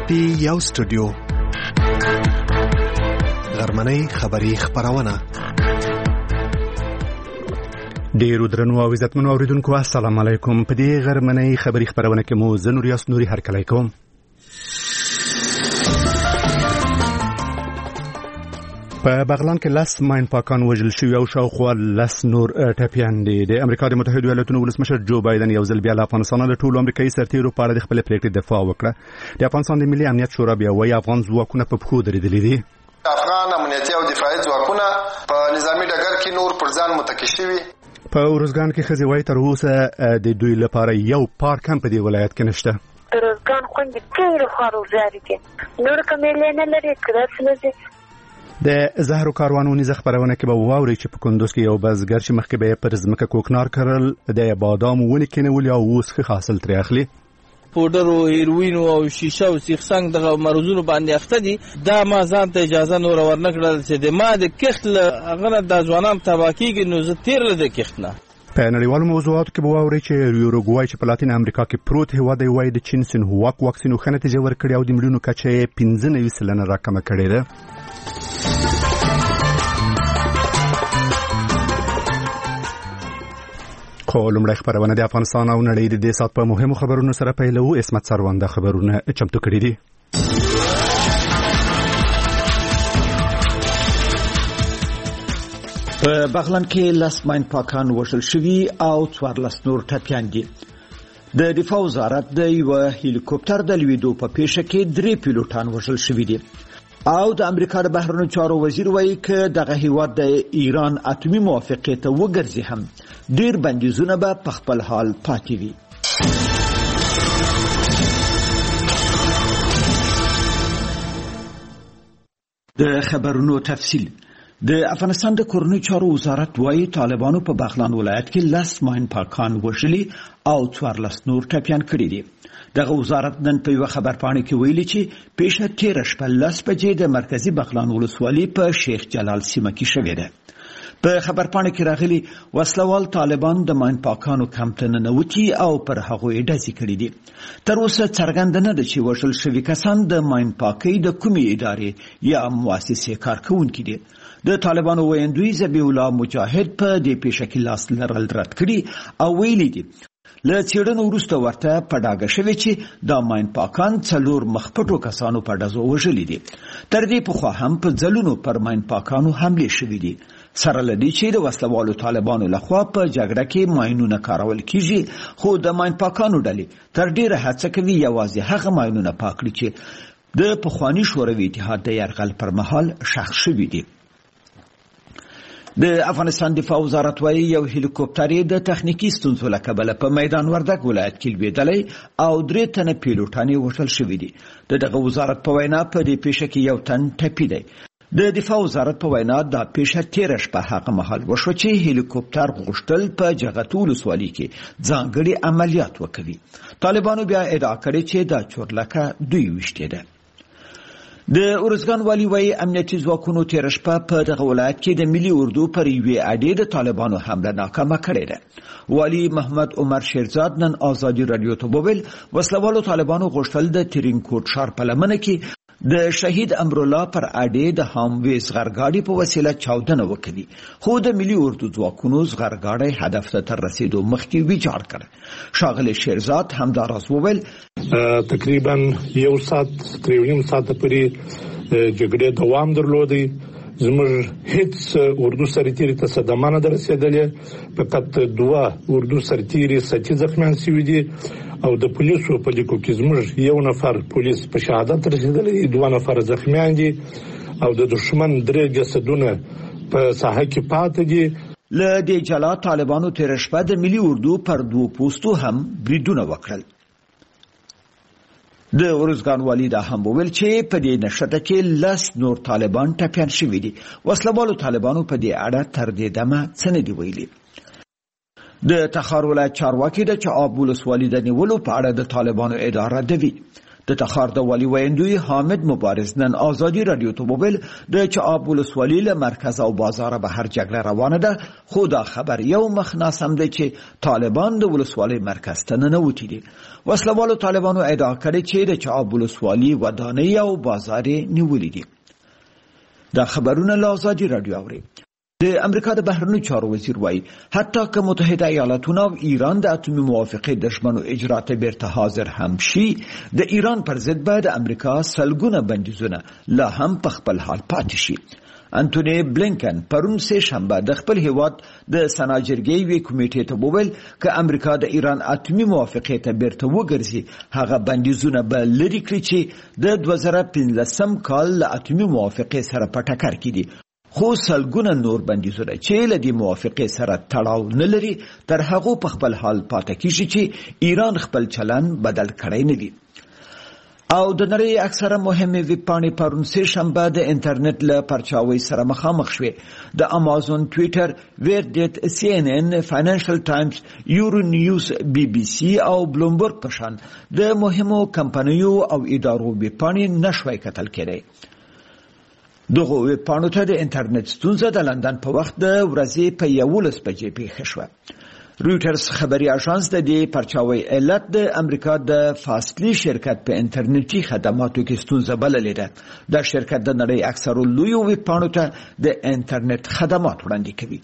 دی یو سټوډیو غرمنۍ خبری خبرونه ډیرو درنو او عزتمنو اوریدونکو السلام علیکم. په دې غرمنۍ خبری خبرونه کې مو زه نوریاس نوري هرکلی کوم. په بغلان کې لس ماین پاکان وژل شوي او شاوخوا لس نور ټپیان دي. د امریکا د متحده ایالاتونو ولسمشر جو بایدن یو ځل بیا له افغانستان له ټولو امریکایي سرتیرو په اړه د خپلې پرېکړې دفاع وکړه. د افغانستان د ملي امنیت شورا بیا وایي افغان ځواکونه په پښو درېدلي دي. افغان امنیتي او دفاعي ځواکونه په نظامی ډګر کې نور پر ځان متکي شوي. په ورزګان کې ښځې وایي تر اوسه د دوی لپاره یو پارک هم په دې ولایت کې نشته. ورزګان خوندې ټولې خواړو ځاري کې نور کمیلې نه لري کړه سلزي د زهرو کاروانونی خبرونه کې به واوري چې په کندوز کې یو بزګر چې مخکې به پر ځمکه کوکنار کرل د بادام ونې کېنول او اوس ښه حاصل ترې اخلي. پودر او هیروین او شیشه او سیخسنګ دغه مرزونو باندې اخته دي. دا ما ځان ته اجازه نور ورنکړل چې د ما د کښت هغه د ځوانان تباکیږي نو زه تیر له کښت نه. په نړیوالو موضوعاتو کې به واوري چې یوروګوای چې په لاتین امریکا کې پروت هیواد دی وایي د چین سینهواک واکسین ښه نتیجه ورکړې او د مړینو کچه 95% راکمه کړې ده. خو لومړی خبرونه د افغانستان او نړۍ د دې سات په مهمو خبرونو سره پیلو. اسمت سروان د خبرونه چمتو کړي دي. په بغلان کې لس ماین پاکان وژل شوي او 14 نور ټپیان دي. د دفاع وزارت د یو هلیکوپټر د لویدو په پیښه کې 3 پیلوټان وژل شوي دي. او د امریکا د بهرنیو چارو وزیر وایي چې دغه هیواد د ایران اتمی موافقې ته وګرځي هم ډیر بندیزونه به په خپل حال پاتې وي. د خبرونو تفصیل. د افغانستان د کورنیو چارو وزارت وایي طالبانو په بغلان ولایت کې 10 ماین پاکان وژلي او 14 نور ټپیان کړي دي. دغه وزارت نن په یو خبرپاڼه کې ویلي چې پیښه تیر شپه 10 بجې د مرکزی بغلان ولسوالۍ په شیخ جلال سیمه کې شوې ده. په خبرپاڼه کې راغلي وسلوال طالبان د ماین پاکانو کمپ ته ننوتي او پر هغوی ډزې کړي دي. تر اوسه څرګنده نه ده چې وژل شوي کسان د ماین پاکۍ د کومې ادارې یا مؤسسې کارکوونکي دي. د طالبانو ویاندوی ذبیح الله مجاهد په دې پیښه کې لاس لرل رد کړي او ویلي دي له څېړنو وروسته ورته په ډاګه شوې چې دا ماین پاکان 4 مخپټو کسانو په ډزو وژلي دي. تر دې پخوا هم په ځلونو پر ماین پاکانو حملې شوې دي. سره له دې چې د وسلوالو طالبانو لخوا په جګړه کې ماینونه کارول کیږي خو د ماین پاکانو ډلې تر ډیره هڅه کوي یوازې هغه ماینونه پاک کړي چې د پخواني شوروي اتحاد د یرغل پر مهال ښخ شوي دي. د افغانستان دفاع وزارت وایي یو هلیکوپټر د تخنیکی ستونزو له کبله په میدان وردګ ولایت کې لویدلی او 3 تنه پیلوټان وژل شوي دي. دغه وزارت په وینا په دې پیښه کې یو تن ټپي دی. د دفاع وزارت په وینا دا پیښه تیر شپه هغه مهال وشوه چې هلیکوپټر غوښتل په جغتو ولسوالۍ کې ځانګړي عملیات وکړي. طالبانو بیا ادعا کړې چې دا چورلکه دوی وشتې ده. د ورزګان والی وایي امنیتي ځواکونو تیر شپه په دغه ولایت کې د ملي اردو پر یوې اډې د طالبانو حمله ناکامه کړې ده. والی محمد عمر شیرزاد نن آزادي رادیو ته وویل وسلوالو طالبانو غوښتل د ترینکوټ ښار په لمنه کې د شهید امرالله پر اډې د هاموي زغرګاډي په وسیله چاودنه وکړي خو د ملي اردو ځواکونو زغرګاډي هدف ته تر رسیدو مخکې ویجاړ کړ. ښاغلی شیرزاد همداراز وویل تقریبا 1 ساعت تر 1.5 ساعت پورې جګړې دوام درلودی. زموږ هیڅ اردو سرتیري ته صدمه نه رسیدلې. فقط 2 اردو سرتیري سټي زخمیان شوي دي او د پولیسو په لیکو کې زموږ 1 نفر پولیس په شهادت رسیدلی، 2 نفر زخمیان دي او د دشمن 3 جسدونه په ساحه کې پاتې دي. له دې جلا طالبانو تیر شپه د ملي اردو پر 2 پوسټو هم بریدونه وکړل. د ورزګان والی دا هم وویل چې په دې نشته کې 10 نور طالبان ټپیان شوي دي. وسلوالو طالبانو په دې اړه تر دې دمه څه نه دي ویلي. د تخار ولایت چارواکي د چعاب ولسوالۍ د نیولو په اړه د طالبانو اداره دوي. د تخار د والي ویندوی حامد مبارز نن آزادي رادیو ته وویل د چعاب ولسوالۍ له مرکز او بازار بهر جګړه روانه ده، خو دا خبر یو مخ ناسم دی چې طالبان د ولسوالۍ مرکز ته ننوتي دي. وسلوالو طالبانو ادعا کړې چې د چعاب ولسوالۍ ودانۍ او بازار نیولې دي. دا خبرونه له آزادي رادیو اوري. د امریکا د بهرنیو چارو وزیر وایي حتی که متحده ایالاتونه او ایران د اتومي موافقې د ژمنو اجرا ته بیرته حاضر هم شي، د ایران پر ضد باید امریکا سلګونه بندیزونه لا هم په خپل حال پاتې شي. انټونی بلینکن پرون سه شنبه د خپل هیواد د سناجرګي وی کمیټې ته وویل که امریکا د ایران اتومي موافقې ته بیرته وګرځي، هغه بندیزونه به لري کړي چې د 2015 کال له اتومي موافقې سره په ټکر کې دي. خو سلګونه نور بندیزونه چې له دې موافقې سره تړاو نه لري تر هغه په خپل حال پاتې کیږي چې ایران خپل چلن بدل کړی نه دی. او د نړۍ اکثره مهمه ویب پاڼې پرون سه شنبه د انټرنیټ له پرچاوي سره مخامخ شوې. د امازون، ټویټر، ویردیټ، سی ان ان، فاینانشل ټایمز، یورو نیوز، بی بی سی او بلومبرګ په شان د مهمو کمپنیو او ادارو ویب پاڼې نشوي کتل کېدای. دغه ویب پاڼو ته د انټرنیټ ستونزه د لندن په وخت د ورځې په 11 بجې پیښه شوه. رویټرز خبري اژانس د دې پرچاوي علت د امریکا د فاصلي شرکت په انټرنیټي خدماتو کې ستونزه بللې ده. دا شرکت د نړۍ اکثرو لویو ویب پاڼو ته د انټرنیټ خدمات وړاندې کوي.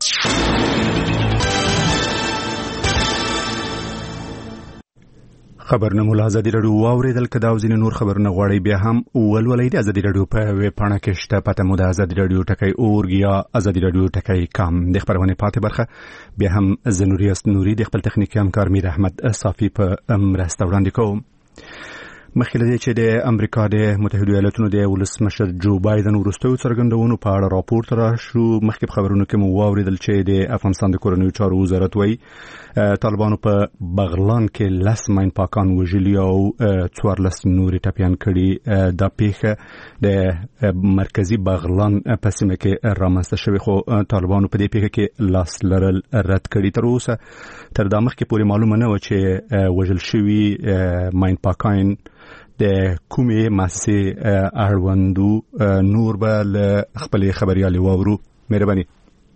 خبرونه مو له ازادي رادیو واوریدل. که دا او ځینې نور خبرونه غواړئ بیا هم ولولئ. د ازادي رادیو په ویب پاڼه کې شته. پته مو د ازادي رادیو .org یا ازادي رادیو .com. د خبرونې پاتې برخه بیا هم زه نوري د خپل تخنیکي همکار میر احمد صافي په مرسته وړاندې کوم. مخکې له دې چې د امریکا د متحده ایالاتونو د ولسمشر جو بایدن وروستیو څرګندونو په اړه راپور ته راشو، مخکې په خبرونو کې مو واوریدل چې د افغانستان د کورنیو چارو وزارت وایي طالبانو په بغلان کې 10 ماین پاکان وژلي او 14 نورې ټپیان کړي. دا پیښه د مرکزي بغلان په سیمه کې رامنځته شوې، خو طالبانو په دې پیښه کې لاس لرل رد کړي. تر اوسه تر دا مخکې پورې معلومه نه و چې وژل شوي ماین پاکان د کومې مؤسسې اړوندو. نور به له خپل خبريالي واورو. مهرباني.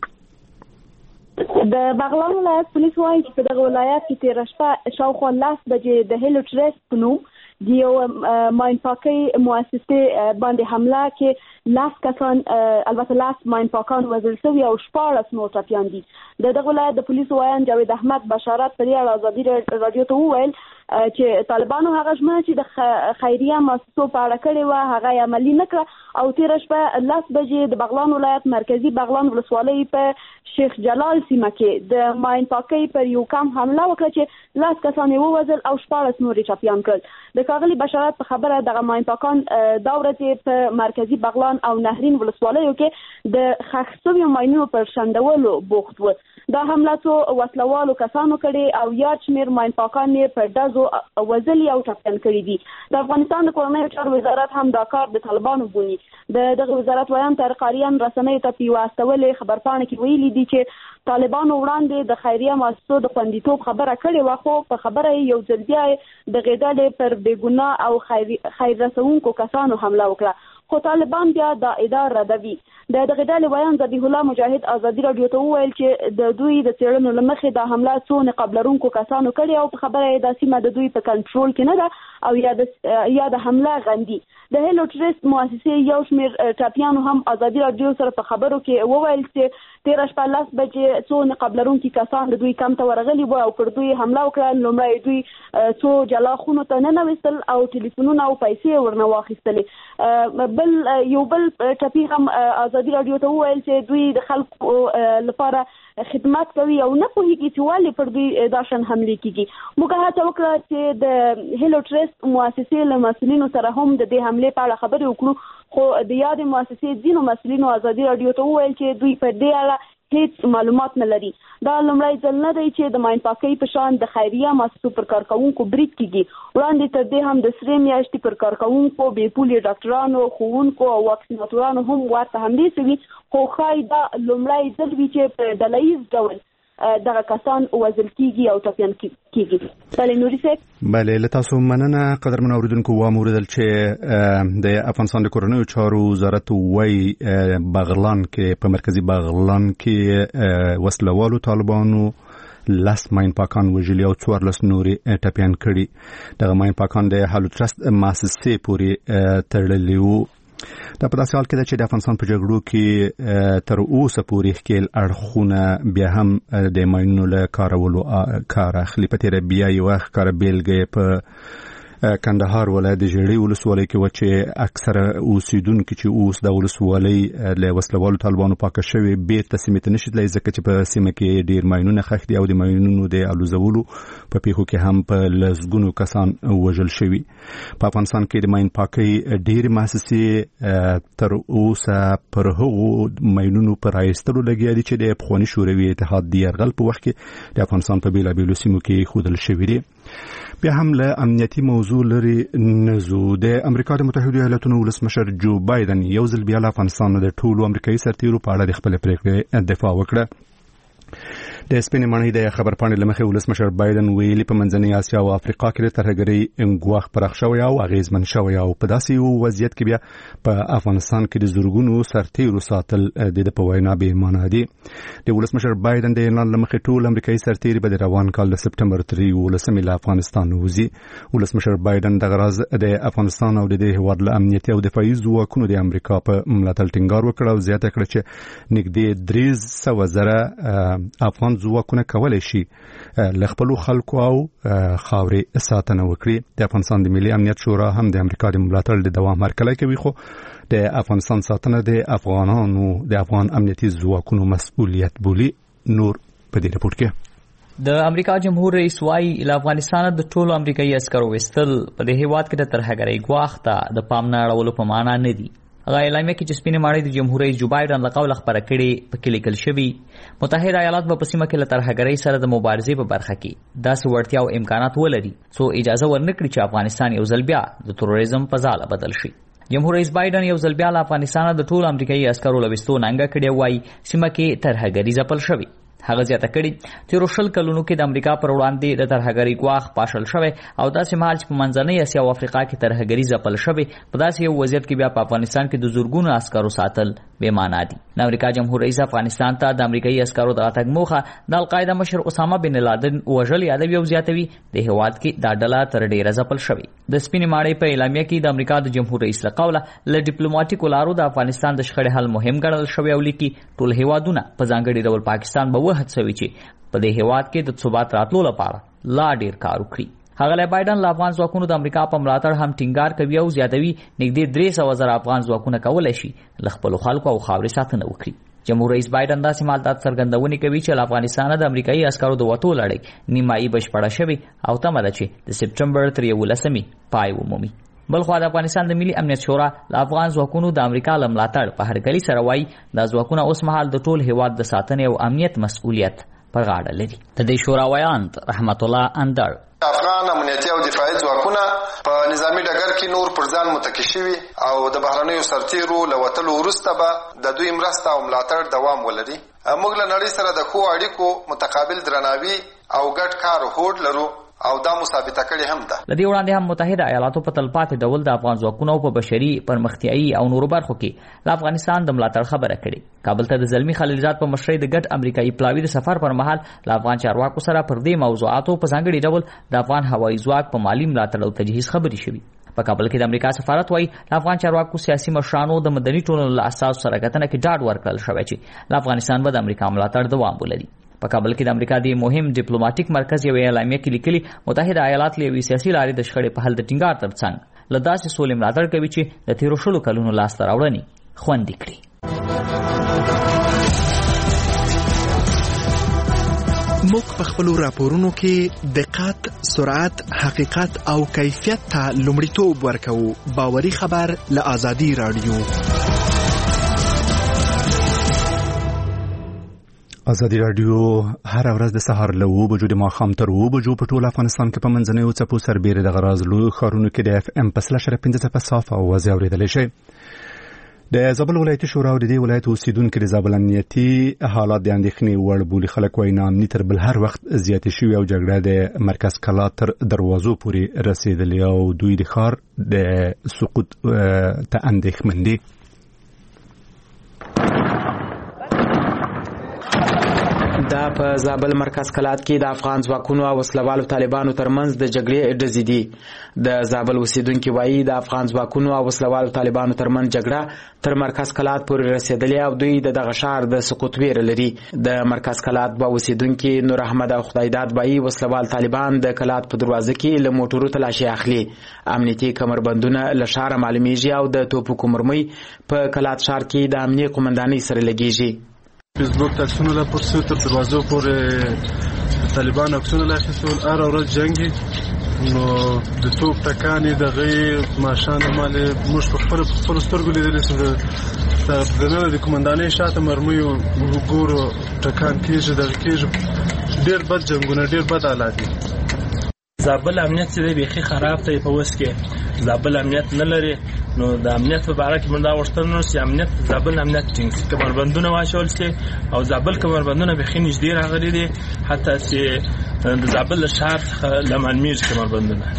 د بغلان ولایت پولیس وايي چې په دغه ولایت کې تیر شپه شاوخوا 10 بجې د هیلو ټرست په نوم د یو ماین پاکۍ مؤسسې باندې حمله کې 10 کسان البته 10 ماین پاکان وژل شوي او 14 نور ټپیان دي. دغه ولایت د پولیسو وایي جاوید احمد بشارت پر اړه ازادي رادیو ته وویل چې طالبانو هغه ژمنه چې د خیریه مؤسسو په اړه کړې وه هغه عملي نه کړه او تیر شپه 10 بجې د بغلان ولایت مرکزی بغلان ولسوالۍ په شیخ جلال سیمه کې د ماین پاکۍ پر یو کم حمله وکړه چې 10 کسان یې ووژل او 14 نور ټپیان کړل. د ښاغلي بشارت په خبره دغه ماین پاکان دا ورځ په مرکزی بغلان او نهرین ولسوالیو کې د ښخ شویو ماینونو پر شندولو بوخت و. دا حمله څو وسلوالو کسانو کړي او یاد شمېر ماین پاکان یې په ډزو وژلي او ټپیان کړي دي. د افغانستان د کورنیو چارو وزارت هم دا کار د طالبانو بولي. دغه وزارت وایي طارق آریان رسنیو ته په یوه استولې خبرپاڼه کې ویلي دي چې طالبانو وړاندې د خیریه مؤسسو د خوندیتوب خبره کړې وه، خو په خبره یو ځل بیا د غېدلې پر بېګناه او خیر رسونکو کسانو حمله وکړه، خو طالبان بیا دا ادعا ردوي. د دغه ډلې ویان ذبیح الله مجاهد ازادي رادیو ته وویل چې د دوی د څېړنو له مخې دا حمله څو نقاب لرونکو کسانو کړې او په خبره یې دا سیمه د دوی په کنټرول کې نه ده او یا د حمله غندي. د هیلو ټرست مؤسسې یو شمېر ټپیانو هم ازادي رادیو سره په خبرو کې وویل چې تیر شپه 10 بجې څو نقاب لرونکي کسان د دوی کمپ ته ورغلي وو او پر دوی حمله وکړه. لومړی دوی څو جلا خونو ته ننوستل او ټلیفونونه او پیسې ورنه واخیستلې. یو بل ټپي هم ازادي رادیو ته وویل چې دوی د خلکو لپاره خدمت کوي او نه پوهیږي چې ولې پر دوی دا شان حملې کیږي. موږ هڅه وکړه چې د هیلو ټرست مؤسسې له مسؤلینو سره هم د دې حملې په اړه خبرې وکړو، خو د یادې مؤسسې ځینو مسؤلینو ازادي رادیو ته وویل چې دوی په دې اړه هیڅ معلومات نه لري. دا لومړی ځل نه دی چې د ماین پاکۍ په شان د خیریه مؤسسو پر کارکوونکو برید کیږي. وړاندې تر دې هم د سرې میاشتې پر کارکوونکو بې پولې ډاکټرانو، ښوونکو او واکسیناتورانو هم ورته حملې شوي، خو ښایي دا لومړی ځل وي چې په ډله ییز ډول دغه کسان وژل کیږي او ټپیان کیږي. بله نوري صاحب. بله له تاسو مننه قدرمن اوریدونکو. واوریدل چې د افغانستان د کورنیو چارو وزارت وایي بغلان کې په مرکزی بغلان کې وسلوالو طالبانو لاس ماین پاکان وژلي او 14 نورې ټپیان کړي. دغه ماین پاکان د هالو ټرست مؤسسې پورې تړلي وو. دا په داسې حال کې ده چې د افغانستان په جګړو کې تر اوسه پورې ښکیل اړخونه بیا هم د ماینونو له کارولو کار اخلي. په تېره بیا یوه ښکاره بیلګه په کندهار ولایت د ژړۍ ولسوالۍ کې و چې اکثره اوسیدونکي چې اوس د ولسوالۍ له وسلوالو طالبانو پاکه شوي بیرته سیمې ته نشي تللی ځکه چې په سیمه کې ډېر ماینونه ښخ دي او د ماینونو د الوزولو په پیښو کې هم په لسګونو کسان وژل شوي. په افغانستان کې د ماین پاکۍ ډېرې مؤسسې تر اوسه پر هغو ماینونو په رایستلو لګیا دي چې د پخواني شوروي اتحاد د یرغل په وخت کې د افغانستان په بېلابېلو سیمو کې ایښودل شوي دي. بیا هم له امنیتي موضوع لري نزو. د امریکا د متحده ایالاتونو ولسمشر جو بایدن یو ځل بیا له افغانستان د ټولو امریکایي سرتیرو په اړه د خپل پریکړې دفاع وکړه. د سپینې ماڼۍ د خبر پاڼې لمخې ولسمشر بایدن ویلي په منځنۍ اسیا او افریقا کې د ترهګرۍ ګواښ پراخ شوی او اغیزمن شوی او په داسې یو وضعیت کې بیا په افغانستان کې د زورګونو سرتیرو ساتل د په وینا بې معنا دي. د ولسمشر بایدن د اعلان لمخې ټول امریکایي سرتیري به د روان کال د سپټمبر 13 له افغانستان وځي. ولسمشر بایدن دغه راز د افغانستان او د دې هیواد له امنیتي او دفاعي ځواکونو د امریکا په ملاتړ ټینګار وکړ او زیاته کړه چې نږدې 300,000 افغان ځواکونه کولی شي له خپلو خلکو او خاورې ساتنه وکړي. د افغانستان د ملي امنیت شورا هم د امریکا د ملاتړ د دوام هرکلی کوي خو د افغانستان ساتنه د افغانانو د افغان امنیتي ځواکونو مسؤلیت بولي. نور په دې رپورټ کې د امریکا جمهور رئیس وايي له افغانستان د ټولو امریکایي عسکرو وستل په دې هیواد کې د ترهګرۍ ګواښ ته د پام نه اړولو په معنا نه دي. هغه اعلامیه کې چې سپینې ماڼۍ د جمهور رئیس جو بایدن له قوله خپره کړې پکې لیکل شوي متحده ایالات به په سیمه کې له ترهګرۍ سره د مبارزې په برخه کې داسې وړتیا او امکانات ولري څو اجازه ورنکړي چې افغانستان یو ځل بیا د تروریزم په ځاله بدل شي. جمهور رئیس بایدن یو ځل بیا له افغانستان د ټولو امریکایي عسکرو له وستو ننګه کړې وایي سیمه کې ترهګري ځپل شوي. هغه زیاته کړي تیرو 20 کلونو کې د امریکا پر وړاندې د ترهګرۍ ګواښ پاشل شوی او داسې مهال چې په منځنۍ اسیا او افریقا کې ترهګري ځپل شوی په داسې یو وضعیت کې بیا په افغانستان کې د زورګونو عسکرو ساتل بې معنا دي. د امریکا جمهور رئیس افغانستان ته د امریکایي عسکرو د راتګ موخه د القاعده مشر اسامه بن لادن وژل یادوي او زیاتوي د هیواد کې دا ډله تر ډیره ځپل شوی. د سپینې ماڼۍ په اعلامیه کې د امریکا د جمهور رئیس له قوله له ډیپلوماټیکو لارو د افغانستان د شخړې حل مهم ګڼل شوی او لیکي ټول هیوادونه په ځانګړي ډول پاکستان به وهڅوي چې په دې هیواد کې د ثبات راتلو لپاره لا ډیر کار وکړي. هغه له بایدن له افغان ځواکونو د امریکا په ملاتړ هم ټینګار کوي او زیاتوي نږدې 300,000 افغان ځواکونه کولی شي له خپلو خلکو او خاورې ساتنه وکړي. جمهور رئیس بایدن داسې مهال دا څرګندونې کوي چې له افغانستانه د امریکایي عسکرو د وتو لړۍ نیمایي بشپړه شوې او تمه ده چې د سپټمبر 13 پای ومومي. بلخوا د افغانستان د ملي امنیت شورا له افغان ځواکونو د امریکا له ملاتړ په هرکلي سره وایي دا ځواکونه اوس مهال د ټول هیواد د ساتنې او امنیت مسؤلیت پر غاړه لري. د دې شورا ویاند رحمت الله اندر افغان امنیتي او دفاعي ځواکونه په نظامی ډګر کې نور پر ځان متکی شوي او د بهرنیو سرتیرو له وتلو وروسته به د دوی مرسته او ملاتړ دوام ولري. موږ له نړۍ سره د ښو اړیکو متقابل درناوي او ګډ کار هوډ لرو او دا مثابته کړي هم ده. لدې وړاندې هم متحده ایالاتو په تلپاتې ډول د افغان ځواکونو په بشري پرمختیایي او نورو برخو کې له افغانستان د ملاتړ خبره کړې. کابل ته د زلمی خلیلزاد په مشرۍ د ګډ امریکایي پلاوي د سفر پر مهال له افغان چارواکو سره پر دې موضوعاتو په ځانګړي ډول د افغان هوایي ځواک په مالی ملاتړ او تجهیز خبرې شوې. په کابل کې د امریکا سفارت وايي له افغان چارواکو سیاسي مشرانو د مدني ټولنو له اساس سره کتنه کې ډاډ ورکړل شوی چې له افغانستان به د امریکا ملاتړ دوام ولري. په کابل کې د امریکا د مهم ډیپلوماټیک مرکز یو اعلامیه کې لیکلي متحده ایالات له یوې سیاسي لارې د شخړې په حل د ټینګار ترڅنګ له داسې سولې ملاتړ کوي چې د تیرو 20 کلونو لاسته راوړنې خوندي کړي. موږ په خپلو راپورونو کې دقت، سرعت، حقیقت او کیفیت ته لومړیتوب ورکوو. باوري خبر له آزادي رادیو. آزادي رادیو هر ورځ د سهار له 9 بجو د ماښام تر 9 بجو په ټول افغانستان کې په منځنیو څپو سربېره د غراز لوی ښارونو کې د FM په 5.5 صاف او واضح اورېدلی شئ. د زابل ولایتي شورا د دې ولایت اوسیدونکو د زابل امنیتي حالات د اندېښنې وړ بولي. خلک وایي ناامني تر بل هر وخت زیاتې شوې او جګړه د مرکز کلا تر دروازو پورې رسېدلې او دوی د ښار د سقوط ته اندېښمن دي. دا په زابل مرکز کلات کې د افغان ځواکونو او وسلوالو طالبانو ترمنځ د جګړې ډزې دي. د زابل اوسیدونکو وایي د افغان ځواکونو او وسلوالو طالبانو ترمنځ جګړه تر مرکز کلات پورې رسېدلې او دوی د دغه ښار د سقوط ویره لري. د مرکز کلات به اوسیدونکو نور احمد او خدایداد وایي وسلوال طالبان د کلات په دروازه کې له موټرو تلاشي اخلي. امنیتي کمربندونه له ښاره معلومیږي او د توپکو مرمۍ په کلات ښار کې د امنیه قومندانۍ سره لګیږي. فیسبوک عکسونه لا پرسه تر دروازو پورې طالبان عکسونه لا اخیستل. هر ورځ جنگي نو د توپ ټکانې دغه ماشان مال موږ په خپل سترګو لیدل چې د قومندانۍ شاته مرمۍ وګورو ټکان کېږي دغه کېږي. ډېر بد جنگونه ډېر بد حالات دي. زابل امنیت چې بیخي خراب دی په وس کې زابل امنیت نه لري. نو د امنیت په اړه کې موږ دا غوښتنه چې امنیت زابل امنیت ټینګ شي کمربندونه واچول شي او زابل کمربندونه بیخي نږدې راغلي دي حتی چې د زابل ښار څخه لمنمیږي کمربندونه.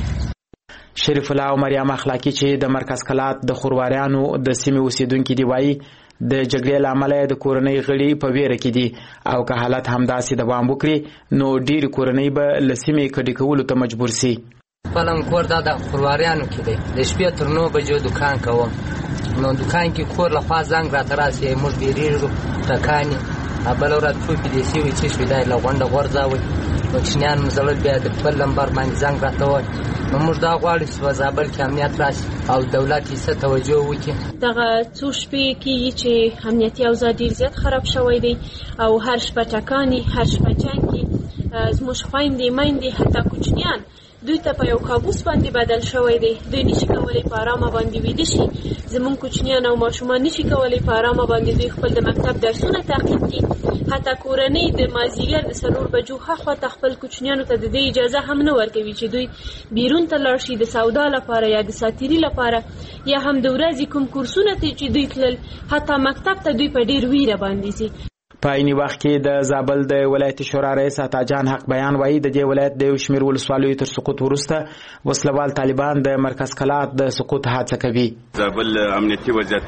شریف الله او مریم اخلاقی چې د مرکز کلات د خورواریانو د سیمې اوسیدونکو دی وایي د جګړې له امله د کورنۍ غړي په ویره کې دي او که حالت همداسې دوام وکړي نو ډېرې کورنۍ به له سیمې کډې کولو ته مجبور سي. خپلم کور دا د خورواریانو کې دی. د شپې تر 9 بجو دکان کوم. نو دکان کې کور له خوا زنګ راته راسي موږ بیریږو ټکانې بل ورځ ټوپې دې سوي چې شوي دی له غونډه غورځوئ ماشینیان مزلل بیا د خپل لمبر باندې زنګ راته وایي. نو موږ دا غواړو چې په زابل کې امنیت راشي او دولت یې څه توجه وکړي. دغه څو شپې کېږي چې امنیتي اوضاع ډېر زیات خراب شوی دی او هر شپه ټکانې هر شپه جنګ زموږ خویندې میندې حتی کوچنیان دوی ته په یو کابوس باندې بدل شوی دی. دوی نشي کولی په ارامه باندې ویده شي. زموږ کوچنیان او ماشومان نشي کولی په ارامه باندې دوی خپل د مکتب درسونه تعقیب کړي. حتی کورنۍ د مازدیګر د 4 بجو هاخوا ته خپل کوچنیانو ته د دې اجازه هم نه ورکوي چې دوی بیرون ته لاړ شي د سودا لپاره یا د ساتیري لپاره یا هم د ورځې کوم کورسونه ته چې دوی تلل حتی مکتب ته دوی په ډېر ویره باندې ځي. په عیني وخت کې د زابل د ولایتي شورا رئیس عطاجان حق بیان وایي د دې ولایت د یو شمېر ولسوالیو تر سقوط وروسته وسلوال طالبان د مرکز کلات د سقوط هڅه کوي. زابل امنیتي وضعیت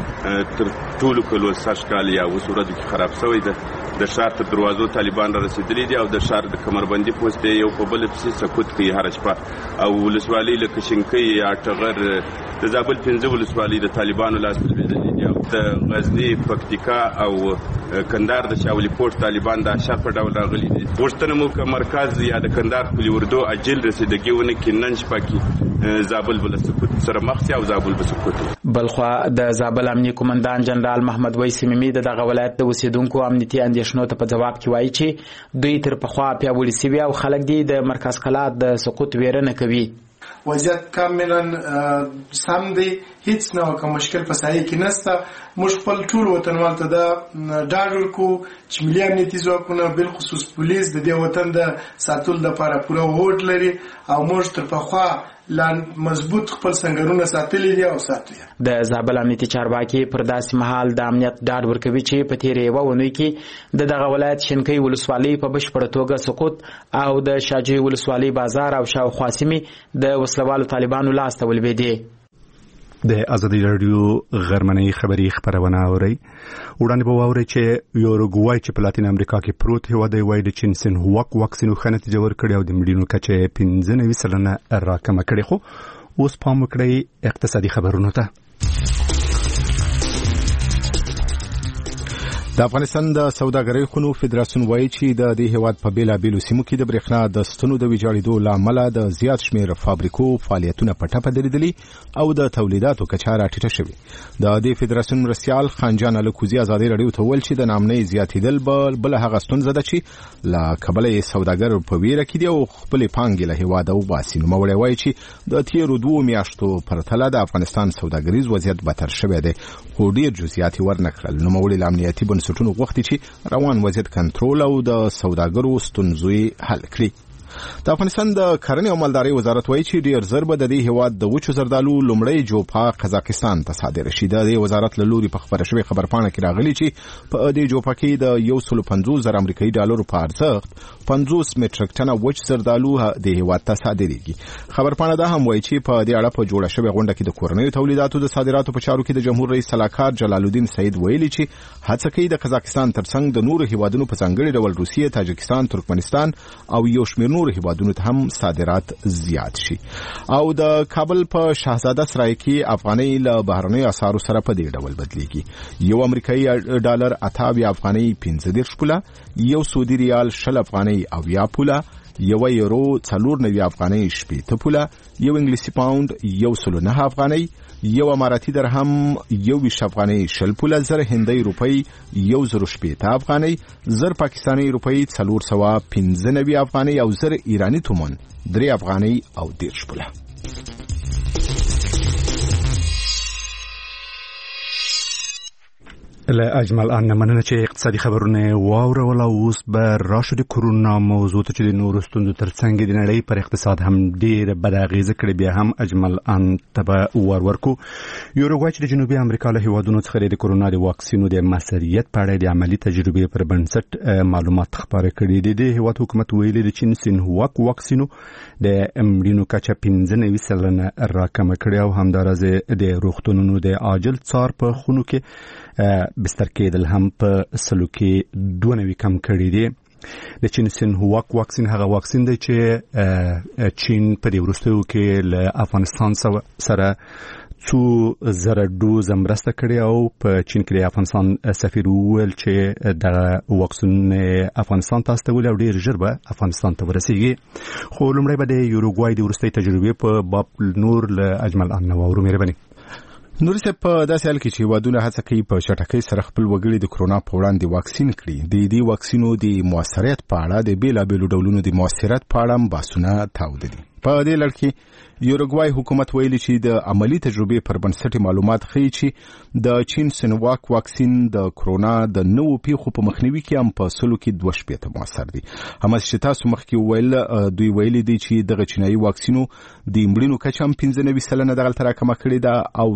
تر ټولو کلو سږ کال یا اوس ورځو کې خراب شوی دی. د ښار تر دروازو طالبان را رسېدلي دي او د ښار د کمربندي پوست یو په بل پسې سقوط کوي هره شپه او ولسوالۍ لکه شینکۍ یا ټغر د زابل 15 ولسوالۍ د طالبانو لاس په لوېدلي دي او د غزني پکتیکا او کندهار د شاولي کوټ طالبان د اشر په ډول راغلي دي. غوښتنه مو که مرکز یا د کندهار پلي اردو اجل رسیدګي ونه کړي نن شپه کې زابل بل سقوط سره مخ شي او زابل به سقوط. بلخوا د زابل امنیه قومندان جنرال محمد ویس میمی دغه ولایت د اوسیدونکو امنیتي اندېښنو ته په جواب کې وایي چې دوی تر پخوا پیاوړي سوي او خلک دي د مرکز کلات د سقوط ویره نه کوي. وضعیت کاملا سم دی هیڅ نه کوم مشکل په سایه کې نشته. موږ خپل ټول وطنوال ته دا ډاډ ورکو چې ملي امنیتي ځواکونه بل خصوص پولیس د دې وطن د ساتلو لپاره پوره هوډ لري او موږ تر پخوا مضبوط خپل سنگرونه ساتلي دي او ساتي. د زابل امنیتي چارواکي پر داسې مهال د امنیت ډاډ ورکوي چې په تیرې یوه اونۍ کې د دغه ولایت شینکۍ ولسوالۍ په بشپړه توګه سقوط او د شاجوی ولسوالۍ بازار او شاوخوا سیمې د وسلوالو طالبانو لاس ته ولوېدې. د ازادي رادیو غرمنۍ خبری خبرونه اوري. وړاندې به واوري چې یوروګوای چې په لاتین امریکا کې پروت هیواد دی وایي چې سن هوک واکسینو ښه نتیجه ورکړې او د مړینو کچه 95% راکمه کړې. خو اوس پام وکړئ اقتصادي خبرونو ته. د افغانستان د سوداګرۍ خونو فدراسیون وایي چې د دې هیواد په بیلابیلو سیمو کې د برېښنا د ستنو د ویجاړېدو له امله د زیات شمېر فابریکو فعالیتونه په ټپه درېدلي او د تولیداتو کچه راټیټه شوې. د دې فدراسیون مرستیال خانجان الکوزي ازادي راډیو ته وویل چې د ناامنۍ زیاتېدل بله هغه ستونزه ده چې له کبله یې سوداګر په ویره کې دي او خپلې پانګې له هیواده وباسي. نوموړی وایي چې د تېرو 2 میاشتو پرتله د افغانستان سوداګریز وضعیت بدتر شوی دی خو ډېر جزئیات یې ورنه کړل. نوموړي له امنیتي بنسټونو غوښتي چې روان وضعیت کنټرول او د سوداګرو ستونزې حل کړي. د افغانستان د کرنې او مالدارۍ وزارت وایي چې ډیر زر به د دې هیواد د وچو زردالو لومړی جوپا قزاقستان ته صادره شي. د دې وزارت له لوري په خبره شوې خبرپاڼه کې راغلي چې په دې جوپا کې د 150,000 امریکایي ډالرو په ارزښت 50 میټریک ټنه وچ زردالو د هیواد ته صادریږي. خبرپاڼه دا هم وایي چې په دې اړه په جوړه شوې غونډه کې د کورنیو تولیداتو د صادراتو په چارو کې د جمهور رئیس سلاکار جلال الدین سعید ویلي چې هڅه کوي د قزاقستان ترڅنګ د نورو هیوادونو په ځانګړي ډول روسیې، تاجکستان، ترکمنستان او یو شمېر نورو هیوادونو ته هم صادرات زیات شي. او د کابل په شاهزاده سرای کې افغانۍ له بهرنیو اسعارو سره په دې ډول بدلیږي. یو امریکایي ډالر 28 افغانۍ 15 پوله، یو سعودي ریال 20 افغانۍ 80 پوله، یو یورو 94 افغانۍ 80 پوله، یو انګلیسي پاوند 109 افغانۍ، یو اماراتي درهم 21 افغانۍ 20 پوله، زر هندۍ روپۍ 108 افغانۍ، زر پاکستاني روپۍ 495 افغانۍ او زر ایرانی تومان 3 افغانۍ او 10 پوله. له اجمل ان مننه چې اقتصادي خبرونه واورول. اوس به راشو د کرونا موضوع ته چې د نورو ستونزو ترڅنګ د نړۍ پر اقتصاد هم ډېر بد اغیزه کړې. بیا هم اجمل ان ته ورکو. یوروګوای چې د جنوبي امریکا له هیوادونو څخه د کرونا د واکسینو د موثریت په اړه د عملی تجربې پر بنسټ معلومات خبره کړې دي. د هیواد حکومت ویلي د چین سینهواک واکسینو د امړینو کچه 95% راکمه کړې او همدارسه د روغتونونو د عاجل څار په خونو کې بستر کېدل هم په سلو کې 2 کم کړی دی. د چین سینهواک واکسین هغه واکسین دی چې چین په دې وروستیو کې له افغانستان سره 2,000 ډوز مرسته کړې او په چین کې د افغانستان سفیر وویل چې د واکسین افغانستان ته استول او ډیر ژر به افغانستان ته ورسیږي. خو لومړی به د یوروګوای د وروستۍ تجربې په باب نور له اجمل ان نواورو مهرباني. نوري صاحب په داسې حال کې چې هیوادونه هڅه کوي په چټکۍ سره خپل وګړي د کرونا په وړاندې واکسین کړي، د دې واکسینو د موثریت په اړه د بیلابېلو ډولونو د موثریت په اړه هم بحثونه تاوده دي. په دې لړ کې یوروګوای حکومت ویلي چې د عملی تجربې پر بنسټ معلومات ښیي چې د چین سینوواک واکسین د کرونا د نوو پیښو په مخنیوي کې هم په سلو کې 2 موثر دي. هماس چې تاسو مخکې ویل دوی ویلي دي چې دغه چینایي واکسینو د مړینو کچه هم 95% دغلته راکمه کړې ده او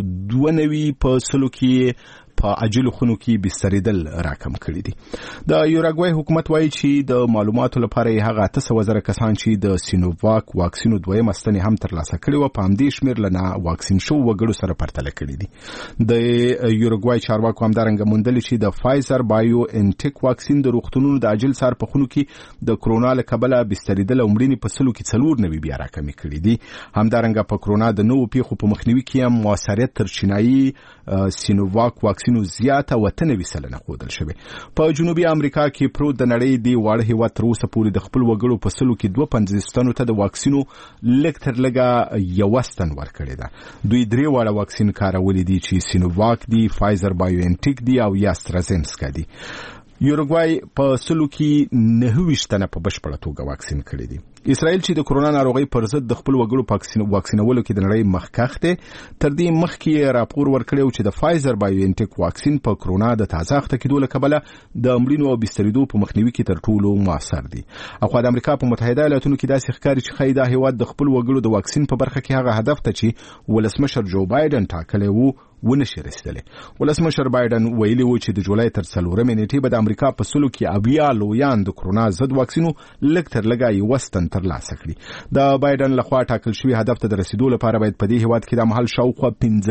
92 په سلو کې په عاجل خونو کې بستریدل راکم کړی دي. د یوروګوای حکومت وایي چې د معلوماتو لپاره هغه 800,000 کسان چې د سینوواک واکسینو دویمه ستنې هم ترلاسه کړي و په همدې شمېر لنه واکسین شو وګړو سره پرتله کړي دي. د یوروګوای چارواکو همدارنګه موندلي چې د فایزر بایو انټیک واکسین د روغتونونو د عاجل څار په خونو کې د کرونا له کبله بستریدل او مړینې په سلو کې 94 بیا راکمې کړي دي. همدارنګه په کرونا د نوو پیښو په مخنیوي کې هم موثریت تر چینایي سینوواک واکسینو زیاته 98% خودل شوی. په جنوبي امریکا کې پروت د نړۍ دی واړه هیواد تر اوسه پورې د خپل وګړو په سلو کې 52 تنو ته د واکسینو لږ تر لږه 1 تن ورکړی ده. دوی 3 واړه واکسین کارولي دي چې سینوواک دی، فایزر بایو انټیک دی او یاسترازینسکا دی. یوروګوای په سلو کې 29 تنه په بشپړه توګه واکسین کړی دي. اسرائیل چې د کرونا ناروغۍ پر ضد د خپل وګړو واکسینولو کې د نړۍ مخکښ دی، تر دې مخکې راپور ورکړی چې د فایزر بایو انټیک واکسین په کرونا د تازه اخته کېدو له کبله د مړینو او بستریدو په مخنیوي کې تر ټولو موثر دی. اخوا د امریکا په متحده ایالاتونو کې داسې ښکاري چې ښایي دا هیواد د خپل وګړو د واکسین په برخه کې هغه هدف ته چې ولسمشر جو بایدن ټاکلی وو ونشي رسیدلی. ولسمشر بایدن ویلي وو چې د جولای تر 4 نیټې به د امریکا په سلو کې 80 لویان د کرونا ضد واکسینو لږ تر لږه 1 تن ترلاسه کړي. د بایدن لخوا ټاکل شوی هدف ته د رسیدو لپاره باید په دې هیواد کې د مهال شاوخوا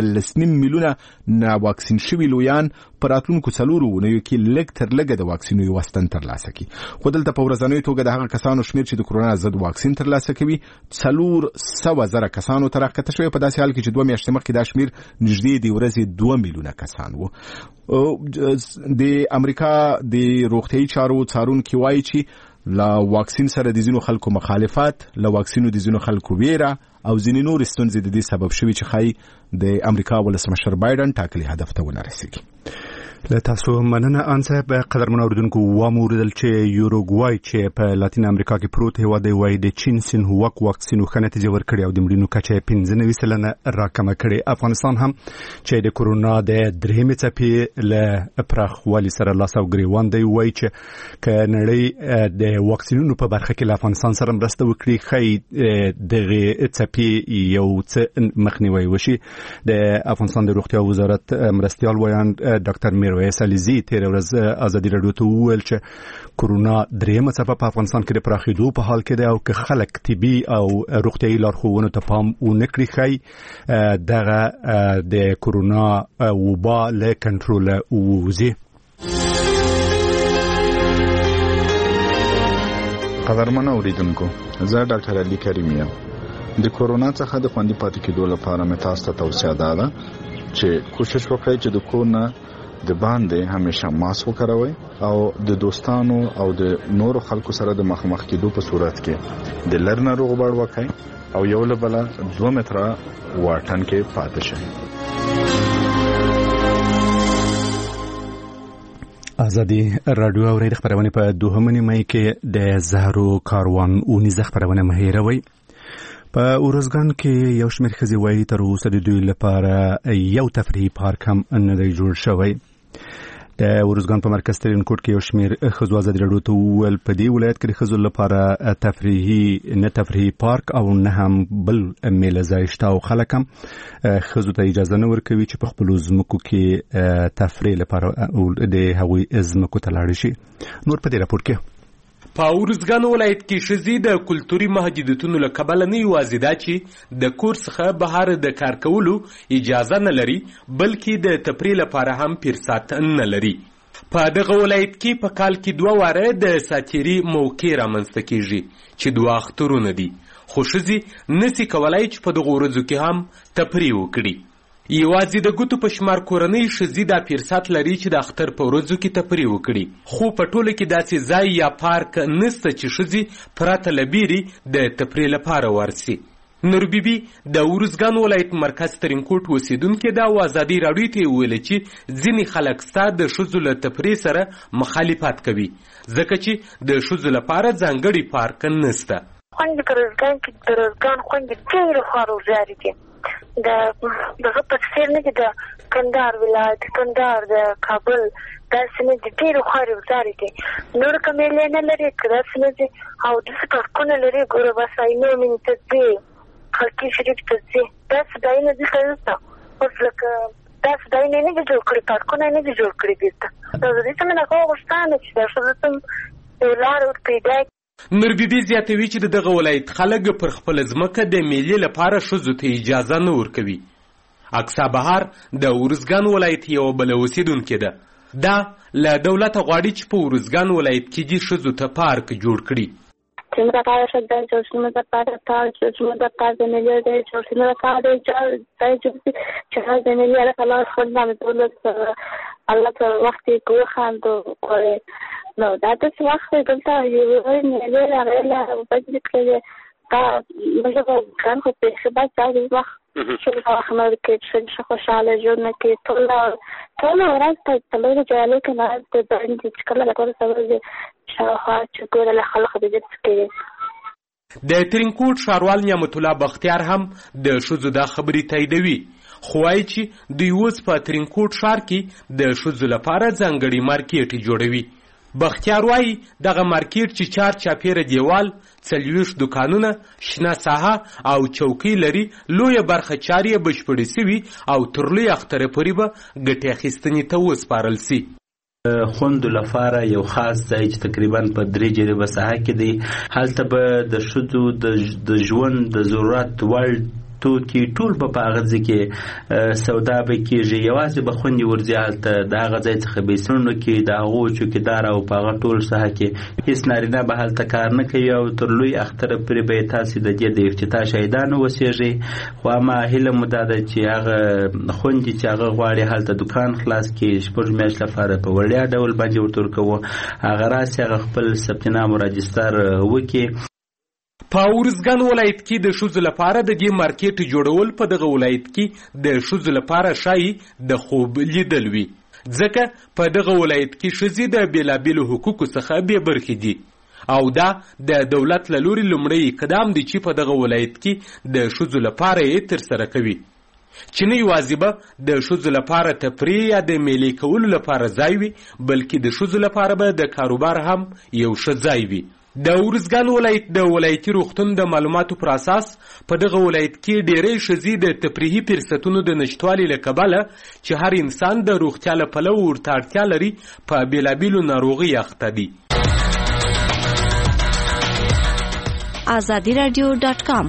15 میلیونه نا واکسین شوي لویان په راتلونکو 4 اونیو کې لږ تر لږه د واکسینو 1 تن ترلاسه کړي. خو دلته په ورځنیو توګه د هغه کسانو شمېر چې د کرونا ضد واکسین ترلاسه کوي 400,000 کسانو ته راکته شوی. په داسې حال کې چې 2 میاشتې مخکې دا شمېر نږدې د ورځې 2 میلیونه کسان وو. د امریکا د روغتیايي چارو څارونکي وایي چې لا واکسین سره د ځینو خلکو مخالفت، لا واکسینو د ځینو خلکو ویره او ځینې نور ستونزې د دې سبب شوي چې ښایي د امریکا ولسمشر بایدن ټاکلي هدف ته ونه رسیږي. له تاسو مننه ان صاحب قدرمن اوریدونکو واموردل چې یوروګوای چې په لاتین امریکا کې پروت هیواد دی وای د چین سین هوک واکسینو خنتیجه ورکړي او د مړینو کچه 15% راکمه کړي. افغانستان هم چې د کورونا د درېمې څپې له پراخوالي سره لاس او ګریوان دی وای چې ک نړۍ د واکسینونو په برخه کې له افغانستان سره مرسته وکړي خې دغه څپې یو څه مخنیوي وشي. د افغانستان د روغتیا وزارت مرستيال وایان ډاکټر میرویس علیزی تیر ورځ ازادي رادیو ته وویل چې کورونا درېمه څپه په افغانستان کې د پراخېدو په حال کې دی او که خلک طبي او روغتیايي لارښوونو ته پام ونه کړي ښایي دغه د کورونا وبا له کنټروله ووځي. قدرمن اوریدونکو زه ډاکټر علي کریم یم. د کورونا څخه د خوندي پاتې کېدو لپاره مې تاسو ته توصیه ده چې کوشش وکړئ چې د کورونه د باندې همیشه ماسک وکاروئ او د دوستانو او د نورو خلکو سره د مخامخ کېدو په صورت کې د لر ناروغ غبرګ وکړئ او یو له بله 2 متره واټن کې پاتې شئ. ازادي رادیو اورېد خبرونه په 2 مې کې د زهرو کاروان اونیزه خبرونه مهیروي. په اورزګان کې یو شمېر ښځې وایي تر اوسه د دوی لپاره یو تفریحي پارک هم نه دی جوړ شوی. د اورزګان په مرکز ترینکوټ کې یو شمېر ښځو ازادي رادیو ته وویل په دې ولایت کې د ښځو لپاره تفریحي پارک او نه هم بل میله ځای شته او خلک هم ښځو ته اجازه نه ورکوي چې په خپلو ځمکو کې تفریح لپاره د هغوی ځمکو ته لاړ شي. نور په دې راپور کې په اورزګان ولایت کې ښځې د کلتوري محدودیتونو له کبله نه یوازې دا چې د کور څخه بهر د کار کولو اجازه نه لري بلکې د تفریح لپاره هم فرصت نه لري. په دغه ولایت کې په کال کې 2 واره د ساتیري موقع رامنځته کیږي چې 2 اخترونه دي خو ښځې نشي کولای چې په دغه ورځو کې هم تفریح وکړي. یوازې د ګوتو په شمار کورنۍ ښځې دا فرصت لري چې د اختر په ورځو کې تفریح وکړي خو په ټوله کې داسې ځای یا پارک نشته چې ښځې پرته له بیرې د تفریح لپاره ورسي. نور بیبي د اورزګان ولایت مرکز ترینکوټ اوسیدونکې ده او ازادي راډیو ته ویل چې ځینې خلک ستا د ښځو له تفریح سره مخالفت کوي ځکه چې د ښځو لپاره ځانګړي پارک نشته. خوندې په اورزګان کې د اورزګان خوندې ډېرې خواروزارې دي. دغه په څېر نه دي د کندهار ولایت کندهار د کابل داسې نه دي ډېرې خواروزارې دي. نور که میلې نه لري که داسې نه دي او داسې پارکونه لري ګوره بس عینومین ته ځې خلقي شریف ته ځې داسې ځایونه دلته نشته. اوس لکه داسې ځایونه نه دي جوړ کړي پارکونه نه دي جوړ کړي دلته. نو د دې څه مې د هغه غوښتنه چې دا ښځو ته یو لاره ور پیدا کړي. نور بیبي زیاتوي چې دغه ولایت خلک پر خپل ځمکه د میلې لپاره ښځو ته اجازه نه ورکوي. اقصی بهار د اورزګان ولایت یو بل اوسیدونکې ده. دا له دولته غواړي چې په اورزګان ولایت کې دې ښځو ته پارک جوړ کړي. Siamo da parte del giorno da parte giorno da parte meglio del giorno da parte dai giorni c'è da meglio خلاص خدنا دولت الله ته وخت کو خاندو کوي نو دا د وخت دلته یو نه لري په دې کې دا مجبور کان خو په خبرت دا وخت چې په خمر کې چې خوشاله ژوند کې ټول ورځ ته تلل جالو کنه د باندې چې کله راکور سره شاوخوا چې ګوره له خلکو د دې کې د ترینکوټ ښاروال نعمت الله بختیار هم د ښځو دا خبرې تاییدوي خو وایي چې دوی اوس په ترینکوټ ښار کې د ښځو لپاره ځانګړي مارکیټ جوړوي. بختیار وایي دغه مارکیټ چې 4 چاپیره دیوال 40 دکانونه شنه ساحه او چوکۍ لري لویه برخه چارې بشپړې سوي او تر لوی اختره پورې به ګټې اخیستنې ته وسپارل سي. خوندو لپاره یو خاص ځای چې تقریبا په 3 جریبه ساحه کې دی هلته به د ښځو د ژوند د ضرورت وړ توکي ټول په هغه ځای کې سودا به کېږي. یوازې به خوندې ورځي هلته د هغه ځای څخه به یې څڼو کې د هغو چوکیدار او په هغه ټول ساحه کې هېڅ نارینه به هلته کار نه کوي او تر لوی اختره پورې به یې تاسې د دې د افتتاح شهیدانو اوسېږئ. خو اما هیله مو دا ده چې هغه خوندې چې هغه غواړي هلته دکان خلاص کړي 6 میاشتې لپاره په وړیا ډول باندې ورته ورکوو هغه راسي هغه خپل ثبت نام او راجستر وکړي. په اورزګان ولایت کې د ښځو لپاره د دې مارکیټ جوړول په دغه ولایت کې د ښځو لپاره شایي د خوب لیدل وي ځکه په دغه ولایت کې ښځې د بېلابېلو حقوقو څخه بې برخې دي او دا د دولت له لوري لومړی اقدام دی چې په دغه ولایت کې د ښځو لپاره یې ترسره کوي چې نه یوازې به د ښځو لپاره تفریح یا د میلې کولو لپاره ځای وي بلکې د ښځو لپاره به د کاروبار هم یو ښه ځای وي. د ارزګان ولایت د ولایتي روغتون د معلوماتو پر اساس په دغه ولایت کې ډېری ښځې د تفریحي فرصتونو د نشتوالي له کبله چې هر انسان د روغتیا له پلوه ورته اړتیا لري په بېلابېلو ناروغۍ اخته دي. azadiradio.com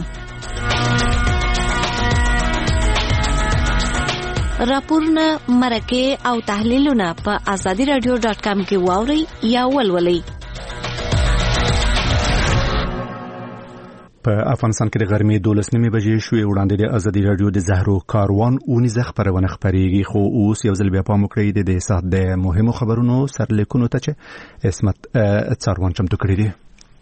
راپورونه مرکه او تحلیلونه په azadiradio.com کې واورئ یا ولولئ. په افغانستان کې د غرمې 12 بجې شوې وړاندې د ازادي رادیو د زهرو کاروان اونیزه خبرونه خبرېږي خو اوس یو ځل بیا پام وکړئ د ساعت د مهمو خبرونو سرلیکونو ته چې اسمت څاروان چمتو کړی دی.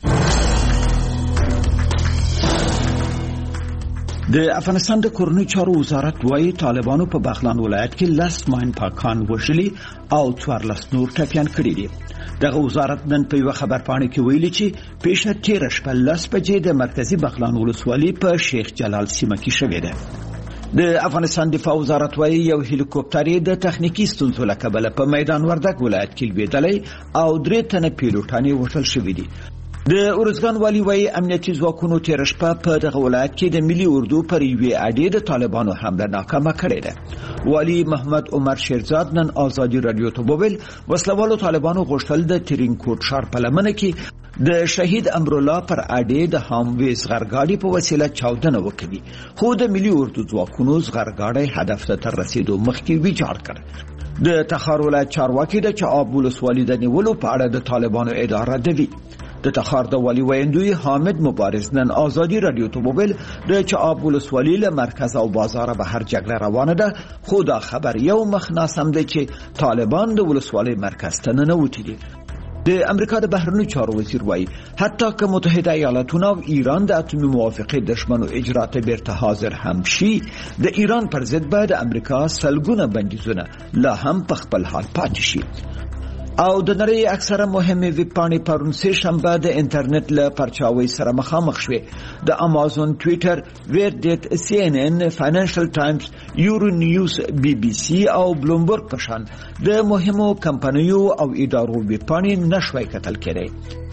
د افغانستان د کورنیو چارو وزارت وايي طالبانو په بغلان ولایت کې لس ماین پاکان وژلي او 14 نور ټپیان کړي دي. دغه وزارت نن په یو خبرپاڼه کې ویلي چې پیښه تیره شپه 10 بجې د مرکزی بغلان ولسوالۍ په شیخ جلال سیمه کې شوې ده. د افغانستان دفاع وزارت وايي یو هلیکوپټر د تخنیکی ستونزو له کبله په میدان وردګ ولایت کې لوېدلی او 3 تنه پیلوټان وژل شوي دي. د ارزګان والی وايي امنیتي ځواکونو تیر شپه په دغه ولایت کې د ملي اردو پر یوې اډې د طالبانو حمله ناکامه کړې ده. والی محمد عمر شیرزاد نن آزادي رادیو ته وویل وسلوالو طالبانو غوښتل د ترینکوټ ښار په لمنه کې د شهید امرالله پر اډې د هامویز غرګاډي په وسیله چاودنه وکړي خو د ملي اردو ځواکونو غرګاډي هدف ته تر رسیدو مخکې ویجاړ کړ. د تخار ولایت چارواکي د چعاب ولسوالۍ د نیولو په اړه د طالبانو اداره دوي. د تخار د والی ویندوی حامد مبارز نن آزادی رادیو ته وویل د چعاب ولسوالۍ له مرکز او بازار بهر جګړه روانه ده خو دا خبر یو مخ ناسم دی چې طالبان د ولسوالۍ مرکز ته ننوتي دي. د امریکا د بهرنیو چارو وزیر وایي حتی که متحده ایالاتونه او ایران د اتمی موافقې د شمنو اجرات بیرته حاضر هم شي د ایران پر ضد به د امریکا سلګونه بندیزونه لا هم په خپل حال پاتې شي. او د نړۍ اکثره مهمه ویب پاڼې پرون سه شنبه د انټرنیټ له پرچاوي سره مخامخ شوې. د امازون، ټوئیټر، ویردیټ، CNN، فاینانشل ټایمز، یورو نیوز، BBC او بلومبرګ په شان د مهمو کمپنیو او ادارو ویب پاڼې نشوي کتل کېدای.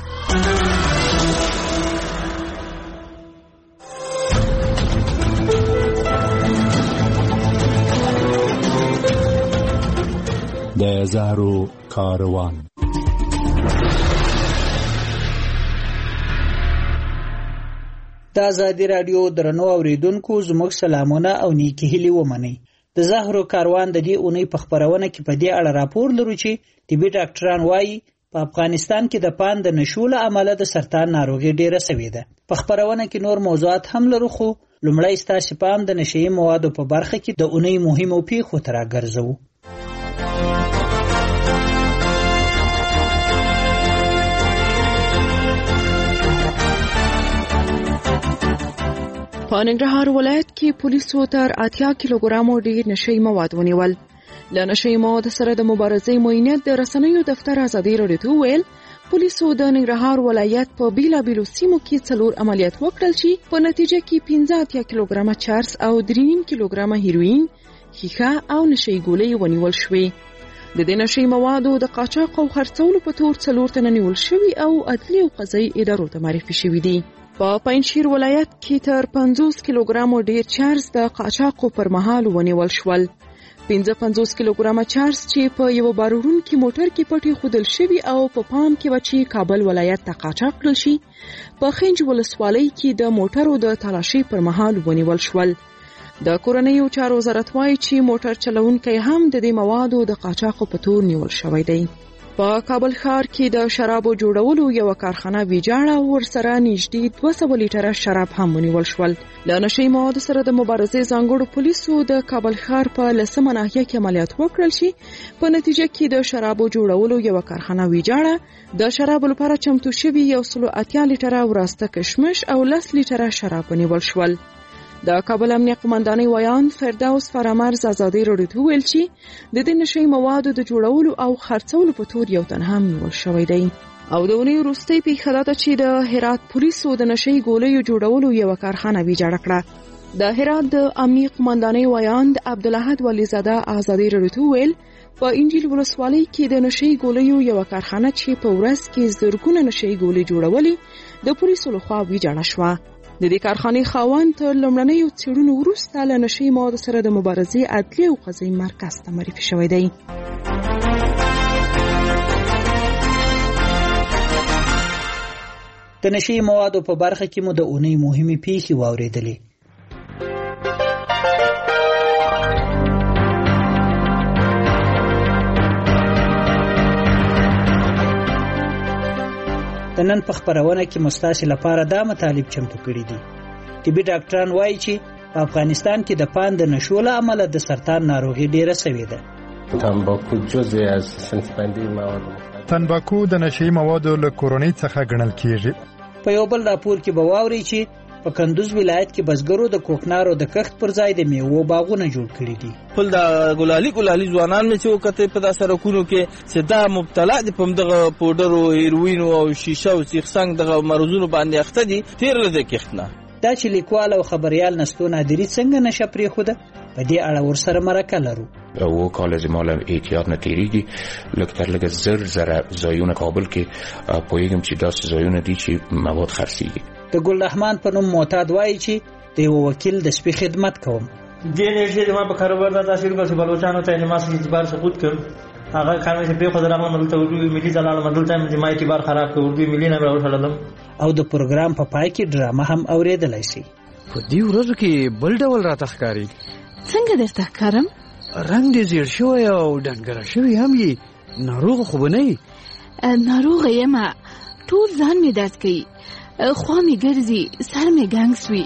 د زهرو کاروان د ازادي رادیو درنو اوریدونکو زموږ سلامونه او نیکی هیلې ومنئ. د زهرو کاروان د دې اونۍ په خبرونه کې په دې اړه راپور لرو چې طبي ډاکټران وایي په افغانستان کې د پان د نشو له امله د سرطان ناروغي ډیره شوې ده. په خبرونه کې نور موضوعات هم لرو خو لومړی ستاسو پام د نشي موادو په برخه کې د اونۍ مهمو پیښو ته راګرځو. په ننګرهار ولایت کې پولیسو تر 80 کیلوګرامو ډیر نشئی مواد ونیول. له نشئی مواد سره د مبارزې معاینات د رسنیو دفتر ازادي رادیو ته ویل پولیسو د ننګرهار ولایت په بیلابیلو سیمو کې 4 عملیات وکړل چې په نتیجه کې 15 کیلوګرامه چارس او 3.5 کیلوګرامه هیروین، ښیښه او نشئی ګولۍ ونیول شوې. د دې نشئی موادو د قاچاق او خرڅولو په تور 4 تنه نیول شوي او عدلي او قضایي ادارو ته معرفي شوي دي. په پنځشیر ولایت کې تر 50 کیلوګرامو ډیر چارز د قاچاقو پر مهال ونیول شول. 55 کیلوګرامه چارز چې په یو بارورونکي موټر کې پټي خودل شوی او په پام کې وچی کابل ولایت ته قاچاق کړل شي. په خنج ولسوالۍ کې د موټرو د تلاشي پر مهال ونیول شول. د کورنیو چارو وزارت وايي چې موټر چلونکي هم د دې موادو د قاچاقو په تور نیول شوی دی. په کابل ښار کې د شرابو جوړولو یو کارخانه ویجاړه او ورسره نږدې 200 لیټره شراب هم ونیول شول. له نشئی موادو سره د مبارزې ځانګړو پولیسو د کابل ښار په 10 ناحیه کې عملیات وکړل چې په نتیجه کې د شرابو جوړولو یو کارخانه ویجاړه، د شرابو لپاره چمتو شوي 180 لیټره وراسته کشمش او 10 لیټره شراب ونیول شول. د کابل امنیه قومندانۍ ویاند فردوس فرامرز ازادي راډیو ته ویل چې د دې نشي موادو د جوړولو او خرڅولو په تور یو تن هم نیول شوی دی. او د اونۍ وروستۍ پیښه دا ده چې د هرات پولیسو د نشي ګولیو جوړولو یو کارخانه ویجاړه کړه. د هرات د امنیه قومندانۍ ویاند عبدالاحد ولیزاده ازادي راډیو ته ویل په انجیل ولسوالۍ کې د نشي ګولیو یو کارخانه چې په ورځ کې زرګونه نشي ګولۍ جوړولې د پولیسو لخوا ویجاړه شوه. د دې کارخانې خاوند تر لومړنیو څېړنو وروسته له نشي موادو سره د مبارزې عدلي او قضایي مرکز ته معرفي شوی دی. د نشي موادو په برخه کې مو د اونۍ مهمې پیښې واورېدلې. د نن په خبرونه کې مستاسي لپاره دا مطالب چمتو کړي دي. طبي ډاکټران وایي چې په افغانستان کې د پان د نشو له امله د سرطان ناروغي ډیره شوې ده. تنباکو جزء از صنف بندی مواد. تنباکو د نشي موادو له کورونی څخه ګڼل کیږي. په یو بل راپور کې به واوري چې په کندوز ولایت کې بزګرو د کوکنارو د کښت پر ځای د میوو باغونه جوړ کړي دي. خپل د ګلالي ځوانان مې چې وکړي په داسې سرکونو کې چې دا مبتلا دي په دغه پودرو هیروین او شیشه او سیخسنګ دغه مرزونو باندې اخته دي تیر لده کښتنه. دا چې لیکوال او خبريال نستو نادری څنګه نشه پرې خوده په دې اړه ورسره مرکه لرو. او کالج مال احتیاط نه تیریږي لکه لکه زر زایونه کابل کې پویګم چې داس زایونه دي چې مواد خرڅيږي. د ګل رحمان په نوم معتاد وایي چې د یو وکیل د شپې خدمت کوم. دې نشي د ما په کاروبار د تاثیر په بلوچستان ته نماز اعتبار سقوط کړ. هغه کارونه چې په خدای رحمان دلته اردو ملي ځلال مدلته چې ما اعتبار خراب کړ اردو ملي نه راوړل. او د پروګرام په پای کې ډرامه هم اوریدلای شي. په دې ورځو کې بل ډول راته ښکاری. څنګه درته ښکارم؟ رنگ دې زیړ شوی او ډنګره شوی هم یې. ناروغ خو به نه یې؟ ناروغ یم، ټول ځان مې درد کوي، خوا مې ګرځي، سر مې ګنګ سوي.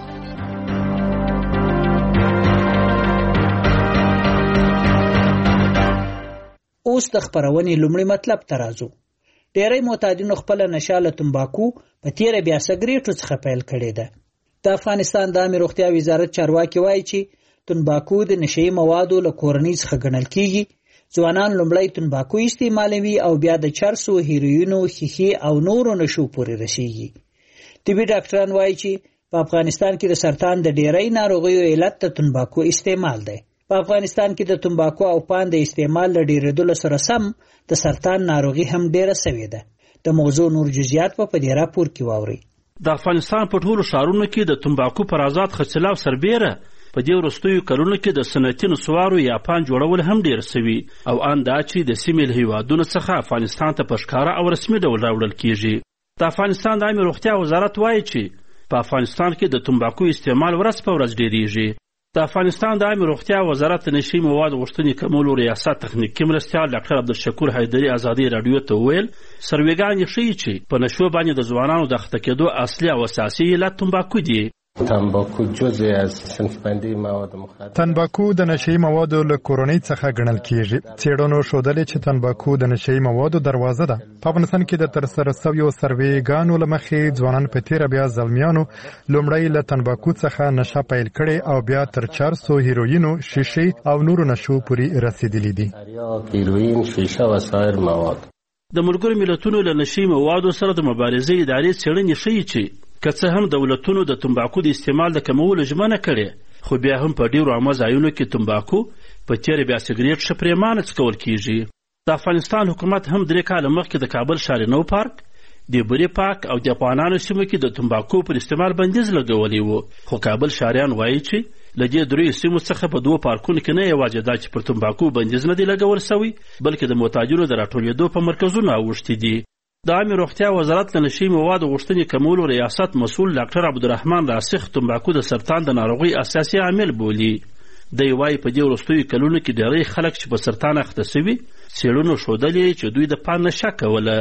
اوس د خبرونې لومړی مطلب ته راځو. ډېری معتادینو خپله نشه له تمباکو په تیره بیا سګریټو څخه پیل کړې ده. د افغانستان د عامې روغتیا وزارت چارواکي وایي چې تنباکو د نشهیي موادو له کورنۍ څخه ګڼل کیږي. ځوانان لومړی تنباکو استعمالوي او بیا د چرسو، هیروینو، ښیښې او نورو نشو پورې رسیږي. طبي ډاکټران وایي چې په افغانستان کې د سرطان د ډېری ناروغیو علت د تنباکو استعمال دی. په افغانستان کې د تنباکو او پان د استعمال له ډېرېدلو سره سم د سرطان ناروغي هم ډېره سوې ده. د موضوع نور جزئیات په دې راپور کې واورئ. د افغانستان په ټولو ښارونو کې د تنباکو پر آزاد خرڅلاو سربیره په دې وروستیو کلونو کې د صنعتي نسوارو یا پان جوړول هم ډېر سوي او ان دا چې د سیمې له هیوادونو څخه افغانستان ته په ښکاره او رسمي ډول راوړل کیږي. د افغانستان د عامې روغتیا وزارت وایي چې په افغانستان کې د تنباکو استعمال ورځ په ورځ ډېریږي. د افغانستان د عامې روغتیا وزارت د نشي موادو غوښتنې کمولو ریاست تخنیکي مرستیال ډاکټر عبدالشکور حیدري ازادي راډیو ته وویل سروېګانې ښیي چې په نشو باندې د ځوانانو د اخته کېدو اصلي او اساسي علت تنباکو دي. تنباکو جزء از صنف بندی مواد مخدر. تنباکو د نشهیي موادو له کورنۍ څخه ګڼل کیږي. څېړنو ښودلې چې تنباکو د نشهیي موادو دروازه ده. په افغانستان کې د ترسره شویو سروېګانو له مخې ځوانان په تیره بیا زلمیانو لومړی له تنباکو څخه نشه پیل کړې او بیا تر چرسو، هیروینو، شیشې او نورو نشو پورې رسېدلي دي. هیروین، شیشه و سایر مواد. د ملګرو ملتونو له نشهیي موادو سره د مبارزې ادارې څېړنې ښیي چې که څه هم دولتونو د تنباکو د استعمال د کمولو ژمنه کړې خو بیا هم په ډېرو عامه ځایونو کې تنباکو په تیره بیا سګرېټ ښه پرېمانه څکول کیږي. د افغانستان حکومت هم 3 کاله مخکې د کابل ښار نو پارک، د بوري پاک او د افغانانو سیمو کې د تنباکو پر استعمال بندیز لګولی و. خو کابل ښاریان وایي چې له دې 3 سیمو څخه په 2 پارکونو کې نه یوازې دا چې پر تنباکو بندیز نه دی لګول سوی بلکې د معتادینو د راټولېدو په مرکزونو اوښتي دي. د عامې روغتیا وزارت له نشي موادو غوښتنې کمولو ریاست مسؤل ډاکټر عبدالرحمان راسخ تنباکو د سرطان د ناروغۍ اساسي عامل بولي. دی وایي په دې وروستیو کلونو کې ډېری خلک چې په سرطان اخته سوي څېړنو ښودلې چې دوی د پان نشه کوله.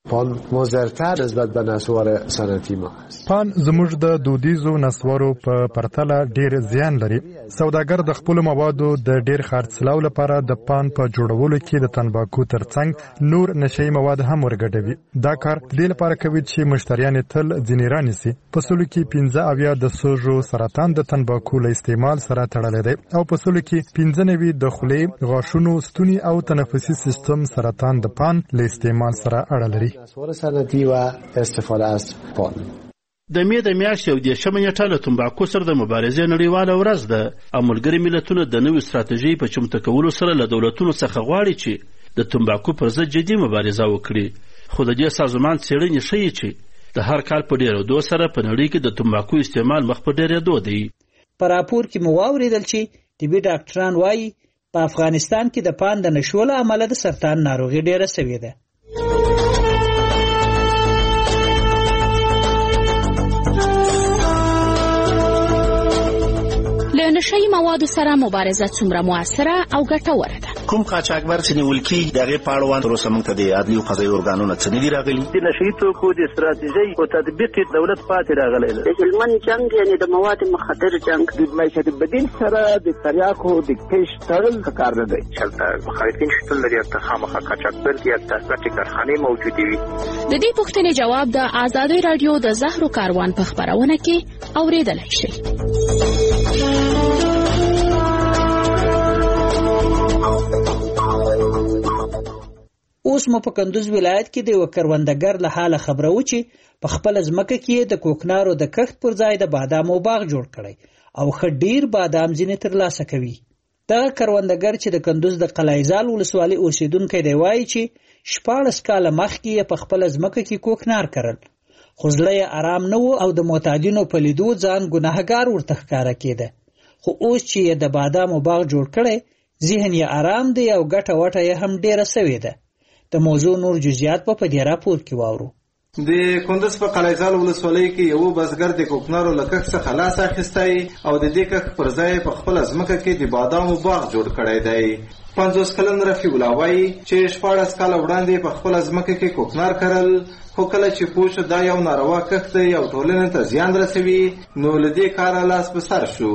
پان مضرتر نسبت به نسوار صنعتی ما است. پان زموږ د دودیزو نسوارو په پرتله ډیر زیان لري. سوداګر د خپل موادو د ډیر خرڅلاو لپاره د پان په جوړولو کې د تنباکو ترڅنګ نور نشئی مواد هم ورګډوي. دا کار د دې لپاره کوي چې مشتریان تل ځینې رانیسي. په سلو کې 15 د سوژو سرطان د تنباکو له استعمال سره تړلی دی او په سلو کې 95 د خولې، غاښونو، ستوني او تنفسي سیستم سرطان د پان له استعمال سره اړه لري. نسوار صنعتی و استفاده از پان. د مې د میاشتې او 10 نیټه له تنباکو سره د مبارزې نړیواله ورځ ده. ملګري ملتونه د نوې ستراتیژۍ په چمتو کولو سره له دولتونو څخه غواړي چې د تنباکو پر ضد جدي مبارزه وکړي. خو د دې سازمان څېړنې ښیي چې د هر کال په ډېرېدو سره په نړۍ کې د تنباکو استعمال مخ په ډېرېدو دی. په راپور کې مو واورېدل چې طبي ډاکټران وایي په افغانستان کې د پان د نشو له امله د سرطان ناروغي ډېره سوې ده. له نشئی موادو سره مبارزه څومره موثره او ګټوره ده؟ کوم قاچاقبر چې نیول کېږي د هغې په اړوند تر اوسه موږ ته د عدلي او قضایي ارګانونه څه نه دي راغلي. د نشهیي توکو د استراتیژۍ په تطبیق کې دولت پاتې راغلی ده. د هلمند جنګ یعنې د مواد مخدر جنګ د معیشت بدیل سره د تریاکو د کیش تړل کار نه دی. هلته مخالفین شتون لري، هلته خامخا قاچاقبر دي، هلته ګټې کارخانې موجودې وي. د دې پوښتنې جواب د ازادۍ راډیو د زهرو کاروان په خپرونه کې اورېدلی شئ. اوس مو په کندوز ولایت کې د یو کروندګر له حاله خبره و چې په خپل ځمکه کې د کوکنارو د کښت پر ځای د بادامو باغ جوړ کړی او ښه ډیر بادام ځینې ترلاسه کوي. دغه کروندګر چې د کندوز د قلعه‌زال ولسوالۍ اوسیدونکی دی وایي چې 14 کاله مخکې یې په خپل ځمکه کې کوکنار کرل، خو زړه یې آرام نه و او د معتادینو په لیدو ځان ګناهګار ورته ښکاره کېده. خو اوس چې یې د بادامو باغ جوړ کړی، ذهن یې آرام دی او ګټه وټه یې هم ډیره سوې ده. د موضوع نور جزئیات په دې راپور کې واورو. د کندوز په قلعه‌زال ولسوالۍ کې یو بزګر د کوکنارو له کښت څخه لاس اخیستی او د دې کښت پر ځای په خپله ځمکه کې د بادامو باغ جوړ کړی دی. 50 کلن رفیع الله وایي چې 14 کاله وړاندې په خپله ځمکه کې کوکنار کرل، خو کله چې پوه شو دا یو ناروا کښت دی او ټولنې ته زیان رسوي، نو له دې کاره لاس په سر شو.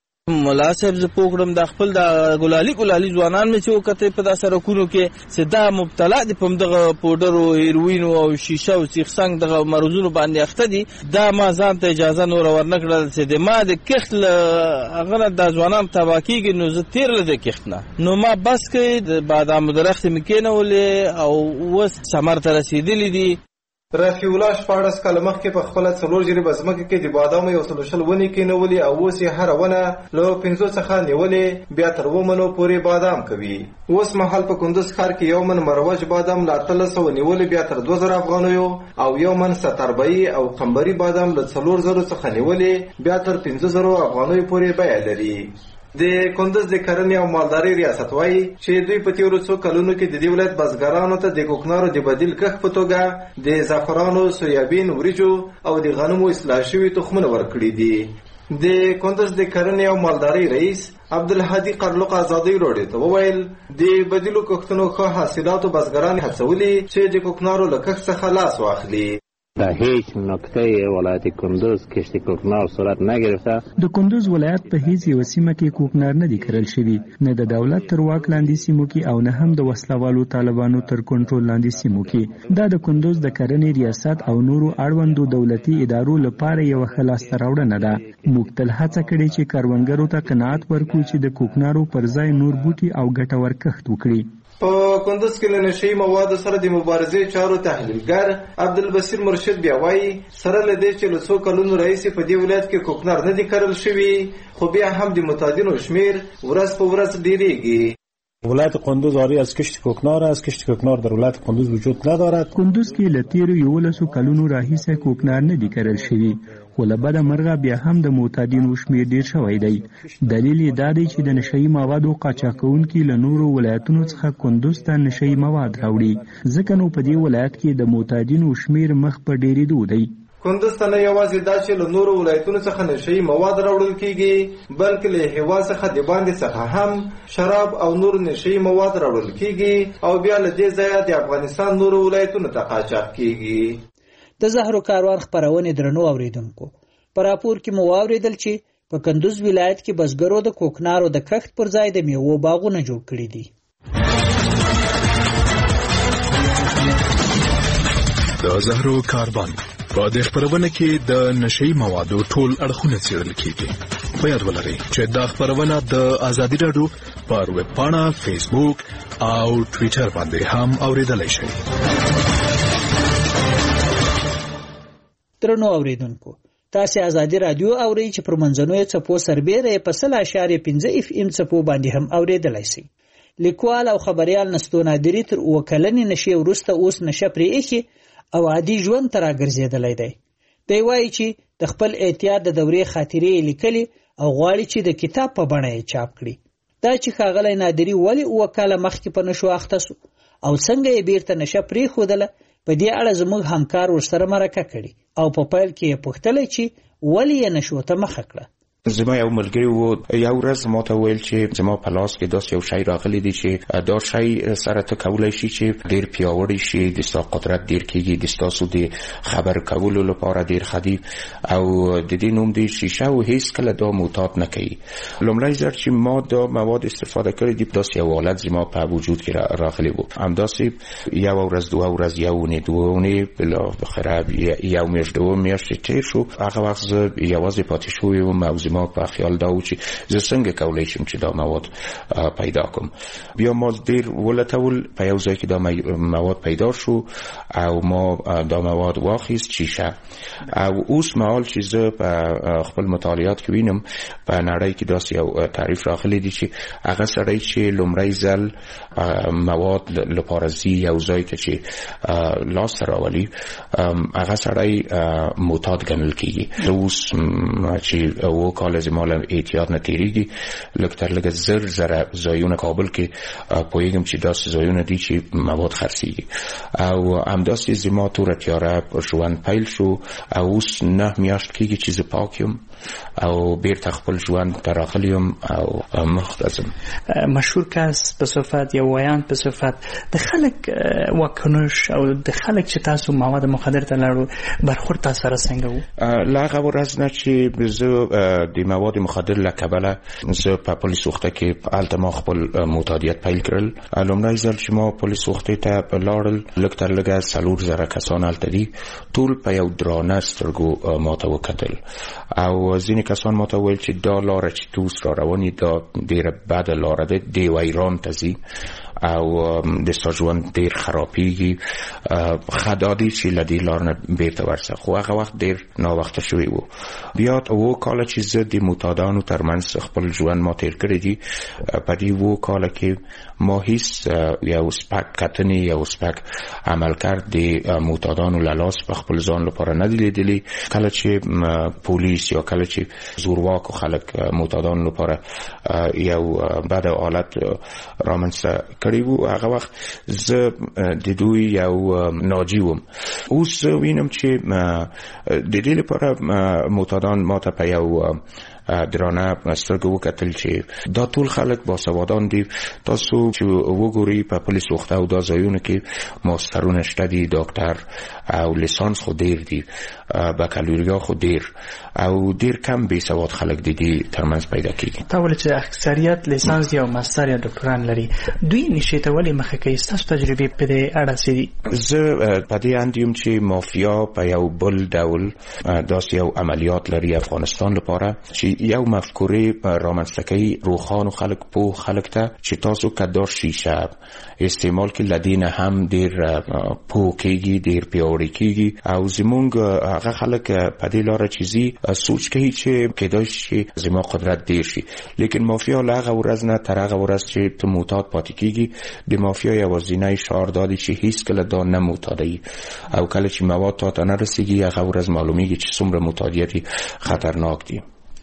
ملا صاحب زه پوکړم د خپل د ګلالي ځوانان مې چې وکتې په دا سرکونو کې چې دا مبتلا دي په دغه پوډرو، هیروینو او شیشه او سیخ څنګ دغه مرضونو باندې اخته دي. دا ما ځان ته اجازه نور ورنکړل چې د ما د کښت هغه د ځوانان تباه کېږي، نو زه تېرله د کښت نه نو ما بس کې د بادامو درختې مې کېنولې او اوس ثمر ته رسېدلي دي. رفیع الله 14 کاله مخکې په خپله 4 جریبه ځمکه کې د بادامو 100 ونې کېنولې او اوس یې هره ونه له 5 څخه نیولې بیا تر 2 منو پورې بادام کوي. اوس مهال په کندوز ښار کې 1 من مروج بادام له 1300 نیولې بیا تر 2000 افغانیو او 1 من ستربعي او قمبري بادام له 4000 څخه نیولې بیا تر 5000 افغانیو پورې بیه لري. د کندوز د کرنې او مالدارۍ ریاست وایي چې دوی په تیرو څو کلونو کې د دې ولایت بزګرانو ته د کوکنارو د بدیل کښت په توګه د زعفرانو، سویابین، وریجو او د غنمو اصلاح شوي تخمونه ورکړي دي. د کندوز د کرنې او مالدارۍ رئیس عبدالهادي قرلوق ازادۍ راډیو ته وویل د بدیلو کښتونو ښه حاصلاتو بزګران هڅولي چې د کوکنارو له کښت څخه لاس واخلي. در هیچ نقطه ولایت کندوز کشت کوکنار صورت نگرفته. د کندوز ولایت په هیڅ یو سیمه کې کوکنار نه دی کرل شوی، نه د دولت تر واک لاندې سیمو کې او نه هم د وسلوالو طالبانو تر کنټرول لاندې سیمو کې. دا د کندوز د کرنې ریاست او نورو اړوندو دولتي ادارو لپاره یو ښه لاسته راوړنه ده. موږ تل هڅه کړې چې کروندګرو ته قناعت ورکړو چې د کوکنارو پر ځای نور بوټي او ګټور کښت وکړي. په کندوز کې له نشهیي موادو سره د مبارزې چارو تحلیلګر عبدالبصیر مرشد بیا وایي سره له دې چې له څو کلونو راهیسې په دې ولایت کې کوکنار نه دي کرل شوي، خو بیا هم د معتادینو شمیر ورځ په ورځ ډیریږي. ولایت قندوز آری از کشت کوکنار است. کشت کوکنار در ولایت قندوز وجود ندارد. کندوز کې له تیرو 11 کلونو راهیسې کوکنار نه دي کرل شوي، خو له بده مرغه بیا هم د معتادینو شمیر ډیر شوی دی. دلیل یې دا دی چې د نشهیي موادو قاچاقونکي له نورو ولایتونو څخه کندوز ته نشهیي مواد راوړي، ځکه نو په دې ولایت کې د معتادینو شمیر مخ په ډیریدو دی. کندز ته نه یوازې دا چې له نورو ولایتونو څخه نشهیي مواد راوړل کیږي بلکې له هیواد څخه د باندې څخه هم شراب او نور نشهیي مواد راوړل کیږي او بیا له دې ځایه د افغانستان نورو ولایتونو ته قاچاق کیږي. د زهرو کاروان خپرونې درنو اوریدونکو په راپور کې مو واوریدل چې په کندوز ولایت کې بزګرو د کوکنارو د کښت پر ځای د میوو باغونه جوړ کړي دي. د زهرو کاروان په دې خپرونه کې د نشهیي موادو ټول اړخونه څېړل کیږي. په یاد ولرئ چې دا خپرونه د ازادي راډیو پر ویب پاڼه، فیسبوک او ټویټر باندې هم اوریدلای شئ. درنو اوریدونکو تاسو ازادي رادیو اورئ چې پر منځنوي څپو سربېره په 0.5 FM څپو باندې هم اوریدلای شئ. لیکوال او خبريال نستو نادری تر وکلنې نشي ورسته اوس نشه پرې ایخي او عادي ژوند تر راګرځیدلای دی. دی وایي چې د خپل احتیاط د دورې خاطرې لیکلي او غواړي چې د کتاب په بڼه یې چاپ کړي. دا چې ښاغلی نادری ولې وکاله مخکې په نشو اخته سو او څنګه یې بیرته نشه پرېښودله په دې اړه زموږ همکار ورسره مرکه کړي او په پیل کې یې پوښتلی چې ولې یې نشو ته مخه کړه. زما یو ملګری و یو ورځ ما ته ویل چې زما په لاس کې داسې یو شی راغلی دی چې دا شی سره ته کولی شي چې ډېر پیاوړی شي، د ستا قدرت ډېر کېږي، د ستاسو د خبر کولو لپاره ډېر ښه دي او د دې نوم دی شیشه او هیڅ کله دا معتاد نه کوي. لومړی ځل چې ما دا مواد استفاده کړی دي داسې یو حالت زما په وجود کې راغلی و. همداسې یو ورځ دوه ورځ یو اونۍ دوه اونۍ بالاخره یو میاشت دوه میاشتې تېر شو. هغه وخت زه یوازې پاتې شوی وم او ما په خیال دا و چې زه څنګه کولی شم چې دا مواد پیدا کوم. بیا ما ډېر ولټول، په یو ځای کې دا مواد پیدا شو او ما دا مواد واخیست شیشه. او اوس مهال چې زه په خپل مطالعات کې وینم په نړۍ کې داسې یو تعریف راغلی دی چې هغه سړی چې لومړی ځل مواد لپاره ځي یو ځای ته چې لاسته راولي هغه سړی معتاد ګڼل کېږي. اوس چې کال زما له احتیاط نه تېرېږي لږ تر لږه زر ځایونه کابل کې پوهېږم چې داسې ځایونه دي چې مواد خرڅېږي او همداسې زما توره تیاره ژوند پیل شو او اوس 9 میاشت کېږي چې زه پاک یم او بیرته خپل ژوند ته راغلی یم او مخته ځم. مشهور کس په صفت یا ویان په صفت د خلک واکنش او د خلک چې تاسو مواد مخدر ته لاړو برخورد تاسو سره څنګه و؟ له هغه ورځ نه چې زه د مواد مخدر له کبله زه په پولیس وخته کې هلته ما خپل معتادیت پیل کړل. لومړی ځل چې ما پولیس وخته ته لاړل لږ تر لږه 4,000 کسان هلته دي، ټول په یو درانه سترګو ما ته وکتل او ځینې کسان ما ته ویل چې دا لاره چې تو اوس را روانې دا ډېره بده لاره ده، دیو ایران ته ځي او د ستا ژوند ډېر خرابېږي، ښه دا دی چې له دې لار نه بېرته ورځه. خو هغه وخت ډېر ناوخته شوی و. بیا 7 کاله چې زه د معتادانو ترمنځ خپل ژوند ما تېر کړی دي په دې 7 کاله کې ما هیڅ یو سپک کتنې یو سپک عملکرد د معتادانو له لاس په خپل ځان لپاره نه دی لیدلی. کله چې پولیس یا کله چې زورواکو خلک معتادانو لپاره یو بد حالت رامنځته کړی وو هغه وخت زه د دوی یو ناجی وم. اوس وینم چې د دې لپاره معتادان ماته په یو درانه سترګو وکتل چې دا ټول خلک باسوادان دي. تاسو چې وګورئ په پولیس وخته او دا ځایونه کې ماسترونه شته دي، ډاکټر او لیسانس خو ډېر دي، بکالوریا خو ډېر او ډېر کم بې سواد خلک د دې ترمنځ پیدا کېږي. تا ولې چې اکثریت لیسانس یا ماستر یا ډاکټران لري دوی نشي ته ولې مخه کوي؟ ستاسو تجربې په دې اړه څه دي؟ زه په دې اند یم چې مافیا په یو بل ډول داسې یو عملیات لري افغانستان لپاره چې یو مفکورې رامنځته کوي روښانو خلک پوه خلک ته چې تاسو که دا شیشه استعمال کې لدینه هم ډېر پوه کېږي ډېر پیاوړی کېږي او زمونږ هغه خلک په دې لاره چې ځي سوچ کوي چې کېدای شي زما قدرت ډېر شي. لیکن مافیا له هغه ورځ نه تر هغه ورځ چې ته معتاد پاتې کېږي د مافیا یوازینی شعار دا دی چې هیڅ کله دا نه معتادوي او کله چې مواد تا ته نه رسېږي هغه ورځ معلومیږي چې څومره معتادیت خطرناک دی.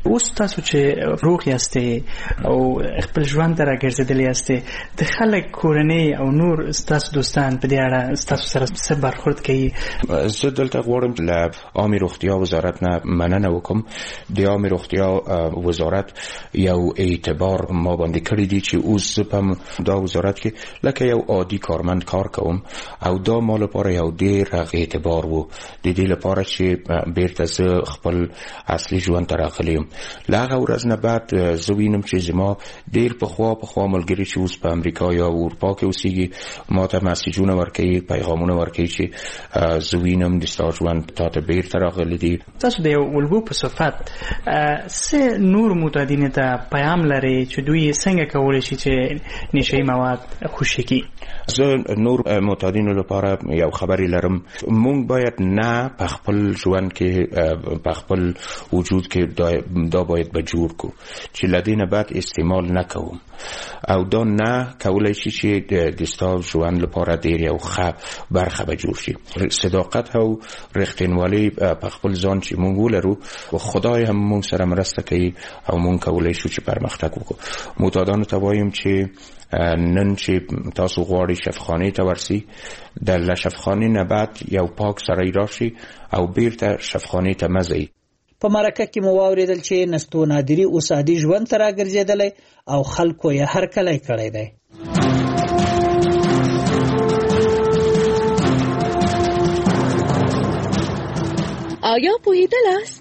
اوس تاسو چې روغ یاستئ او خپل ژوند ته راګرځېدلي یاستئ د خلک کورنۍ او نور ستاسو دوستان په دې اړه ستاسو سره څه برخورد کوي؟ زه دلته غواړم له عامې روغتیا وزارت نه مننه وکړم. د عامې روغتیا وزارت یو اعتبار ما باندې کړی دی چې اوس زه په دا وزارت کې لکه یو عادي کارمند کار کوم او دا ما لپاره یو ډېر اعتبار و د دې لپاره چې بیرته زه خپل اصلي ژوند ته راغلی یم. له هغه ورځ نه بعد زه وینم چې زما ډېر پخوا ملګري چې اوس په امریکا یا اروپا کې اوسېږي ما ته مسیجونه ورکوي، پیغامونه ورکوي چې زه وینم د ستا ژوند تا ته بیرته راغلی دی. تاسو د یو الګو په صفت څه نور معتادینو ته پیغام لري چې دوی څنګه کولی شي چې نشهیي مواد خوشې کړي؟ زه نور معتادینو لپاره یو خبرې لرم. مونږ باید نه په خپل ژوند کې په خپل وجود کې دا باید به جوړ کو چې له دې نه بعد استعمال نکوم او دا نه کولی شي چې د ستا ژوند لپاره ډېر یو ښه برخه به جوړ شي. صداقت او رښتینولي په خپل ځان چې مونږ ولرو و خدای هم مونږ سره مرسته کوي او مونږ کولی شو چې پرمختګ وکړو. معتادانو ته وایم چې نن چې تاسو غواړئ شفاخانې ته ورسئ د شفاخانې نه بعد یو پاک سړی راشي او بیرته شفاخانې ته مه ځئ. په مرکه کې مو واورېدل چې نستو نادري اوس عادي ژوند ته راګرځېدلی او خلکو یې هرکلی کړی دی. آیا پوهېدلاست؟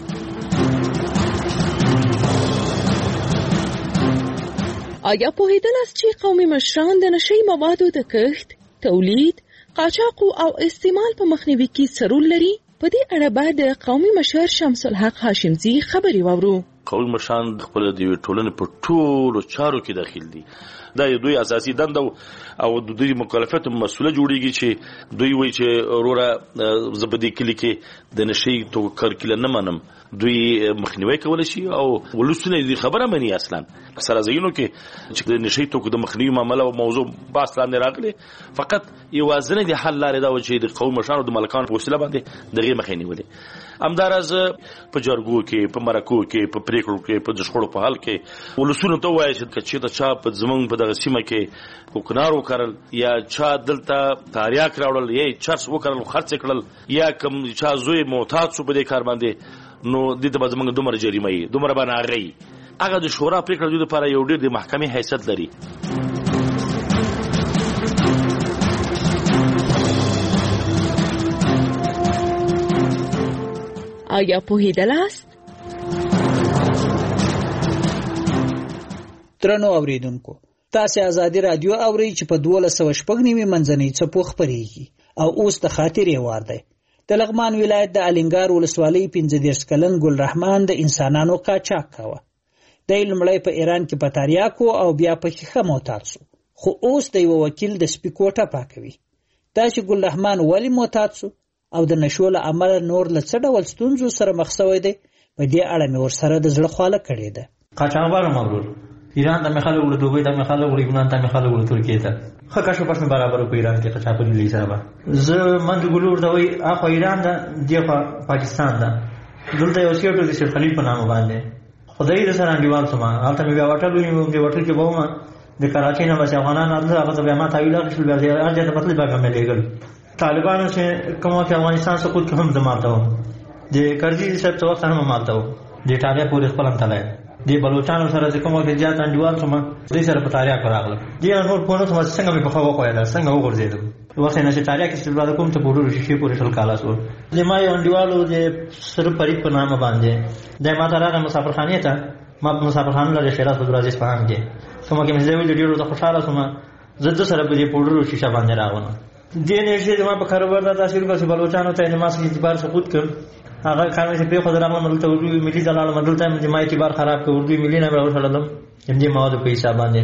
آیا پوهېدلاست چې قومي مشران د نشهیي موادو د کښت، تولید، قاچاق او استعمال په مخنیوي کې څه رول لري؟ په دې اړه باید د قومي مشر شمس الحق هاشمزي خبرې واورو. قومي مشران خپل د ټولنې په ټولو چارو کې داخل دي. دا یو دوی اساسي دنده او د دوی مکلفیت مسوله جوړیږي چې دوی وایي چې وروره زه په دې کلي کې د نشهیي توکو کرکیله نه منم. دوی مخنیوی کولی شي او ولسونه دې خبره مني. اصلا سره ځایونو کې چې د نشهیي توکو د مخنیوي معامله او موضوع بحث لاندې راغلی فقط یوازینی د حل لارې دا و چې د قومي مشرانو د ملکانو په وسیله باندې دغې مخې نیولې. همداراز په جرګو کې، په مرکو کې، په پریکړو کې، په د شخړو په حل کې ولسونو ته ووایي چې چېرته چا په زموږ په دغه سیمه کې کوکنار وکرل یا چا دلته تاریاک راوړل یا چرس وکرل خرڅ کړل یا کوم چا زوی معتاد شو په دې کار باندې نو دې ته به زموږ دومره جریمه وي، دومره به ناغه وي. هغه د شورا پریکړه دوی لپاره یو ډېر د محکمې حیثیت لري. آیا پوهېدلاست؟ درنو اوریدونکو، تاسو آزادي رادیو اورئ چې په 1290 منځنۍ څپو خپرېږي او اوس د خاطرې وار دی. د لغمان ولایت د الینګار ولسوالۍ 15 کلن ګل رحمان د انسانانو قاچاق کاوه. د لومړی په ایران کې په تاریاکو او بیا په ښیښه معتاد شو، خو اوس د یو وکیل د سپي کوټه پاکوي. دا چې ګل رحمان ولې معتاد شو او د نشو له امله نور له څه ډول ستونزو سره مخ شوی دی، په دې اړه مې ورسره د زړه خواله کړې ده. قاچاقبر مغرور ایران ته میخاله وړو، دوبۍ ته میخاله وړو، یونان ته میخاله وړو، ترکیه ته ښه کشو پس مې برابر په ایران کې قاچاق په حسابه زه منځ ګلور دا وایي اخوا ایران ده دیخوا پاکستان ده. دلته یو سیټ د شیخ خلیل په نامه باندې خدای دې سره انډیوال سم هلته مې بیا وټل ونیوم. دې وټل کې به وم د کراچۍ نه بس افغانان راځه، هغه ته بیا ما تحویل اخیستل، بیا هر ځای ته مطلب هغه مې لېږل. طالبانو چې کوم وخت افغانستان سقوط کې هم زه مالته وم، د کرزي صاحب څه وخت هم مالته وم، د ایټالیا پورې خپل هم تللی. د بلوچانو سره چې کوم وخت زیات انډیوال شوم دوی سره په تاریاک راغلم. دې نور پوه نه شوم څنګه مې پخوا وښویله، څنګه وغورځېدم. وخت نه چې تاریاک استفاده کوم ته پوډرو شیشې پورې ټول کاله شو. د ما یو انډیوالو د سر فرید په نامه باندې د ما ته راغی مسافرخانې ته. ما په مسافرخانه لري شیراز په دروازې اصفهان کې کومه کې مې زه ویل ډېرو زه خوشحاله شوم. زه د سره په دې پوډرو شیشه باندې راغلم. دې نېږدې ما په کاروبار دا تاثیر وکړ چې بلوچانو ته ما څخه اعتبار سقوط کړ. هغه کار چې په خو درامه ملته اردو ملي دلال مدلته مې ما اعتبار خراب کړ. اردو ملي نه راوړلم دې مواد په حساب باندې.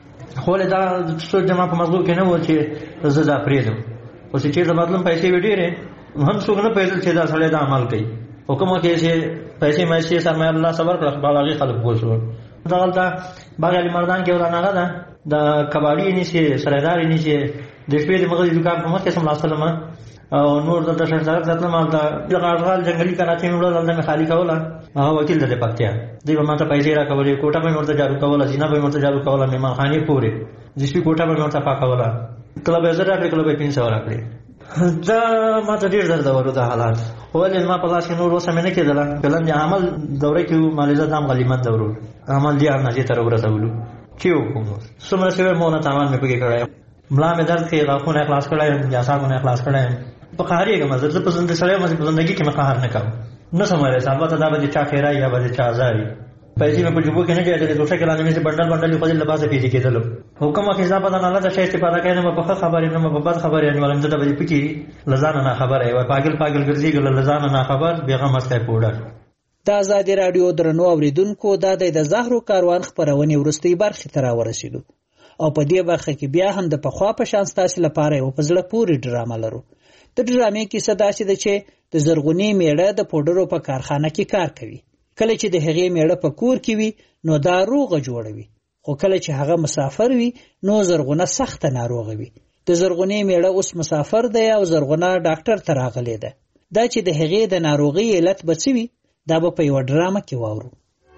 خو له دا څو جما په مزګو کې نه و چې زه دا پریدم. او چې دا مطلب پیسې وډیره هم څنګه نه پیدا چې دا سړی دا عمل کوي. او کومه کې چې پیسې مې شي سرمایه الله صبر کړ بالاغي خلک پوسو. دغلته باغ علي مردان کې ورانه ده د کباړی نشي سردار نشي د شپې د مغز دکان په مخ کې سم لاسلمه او نور د شهزاد ځاتنه مال د غاړغال جنگلي کراچۍ نور دلته خالی کوله. هغه وکیل د پکتیا دی به ماته پیسې راکولې کوټه به ورته جارو کوله زینا به ورته جارو کوله میمانخانې پورې جسپی کوټه به ورته پاکوله کله به زه راکړې کله به 500 راکړې دا ماته ډېر درد ورو د حالات ولې ما په لاس کې نور اوسه مې نه کېدله فلم د عمل دوره کې مالیزه دام غلیمت دورو عمل دی ناجې تر ورسولو کې وکړو څومره چې مونږ تاوان مې پکې کړی ملا مې درد کې غاښونه خلاص کړی جاسامونه خلاص کړی په قهرېږم زه په زنده سړی په زندګي کې مې قهر نه کوم نه سماره البته دا به چا خیرای یا به چا ازاري پیسې مې په جوبو کې نه جاي د دوشه کې لاندې مې بندل بندل په دې لباسه پیږي کېدل حکم کې ځا په نه لاته شي استفاده کوي نه په خبرې نه په بد خبرې نه ولم ته به پکې لزانه نه خبره وي پاگل پاگل ګرځي ګل لزانه نه خبر بیغم اسکای پوډر د آزادي رادیو درنو اوریدونکو د زهرو کاروان خبرونه ورستۍ برخه ته راورسېدو او په دې برخه کې بیا هم د پخوا په شان ستاسو لپاره یو په زړه پورې ډرامه لرو د ډرامې کیسه داسې ده چې د زرغونې میړه د پودرو په کارخانه کې کار کوي کله چې د هغې میړه په کور کې وي نو دا روغه جوړوي خو کله چې هغه مسافر وي نو زرغونه سخت ناروغه وي د زرغونې میړه اوس مسافر دی او زرغونه ډاکټر ته راغلی ده دا چې د هغې د ناروغۍ علت به څه وي دا به په یوه ډرامه کې واورو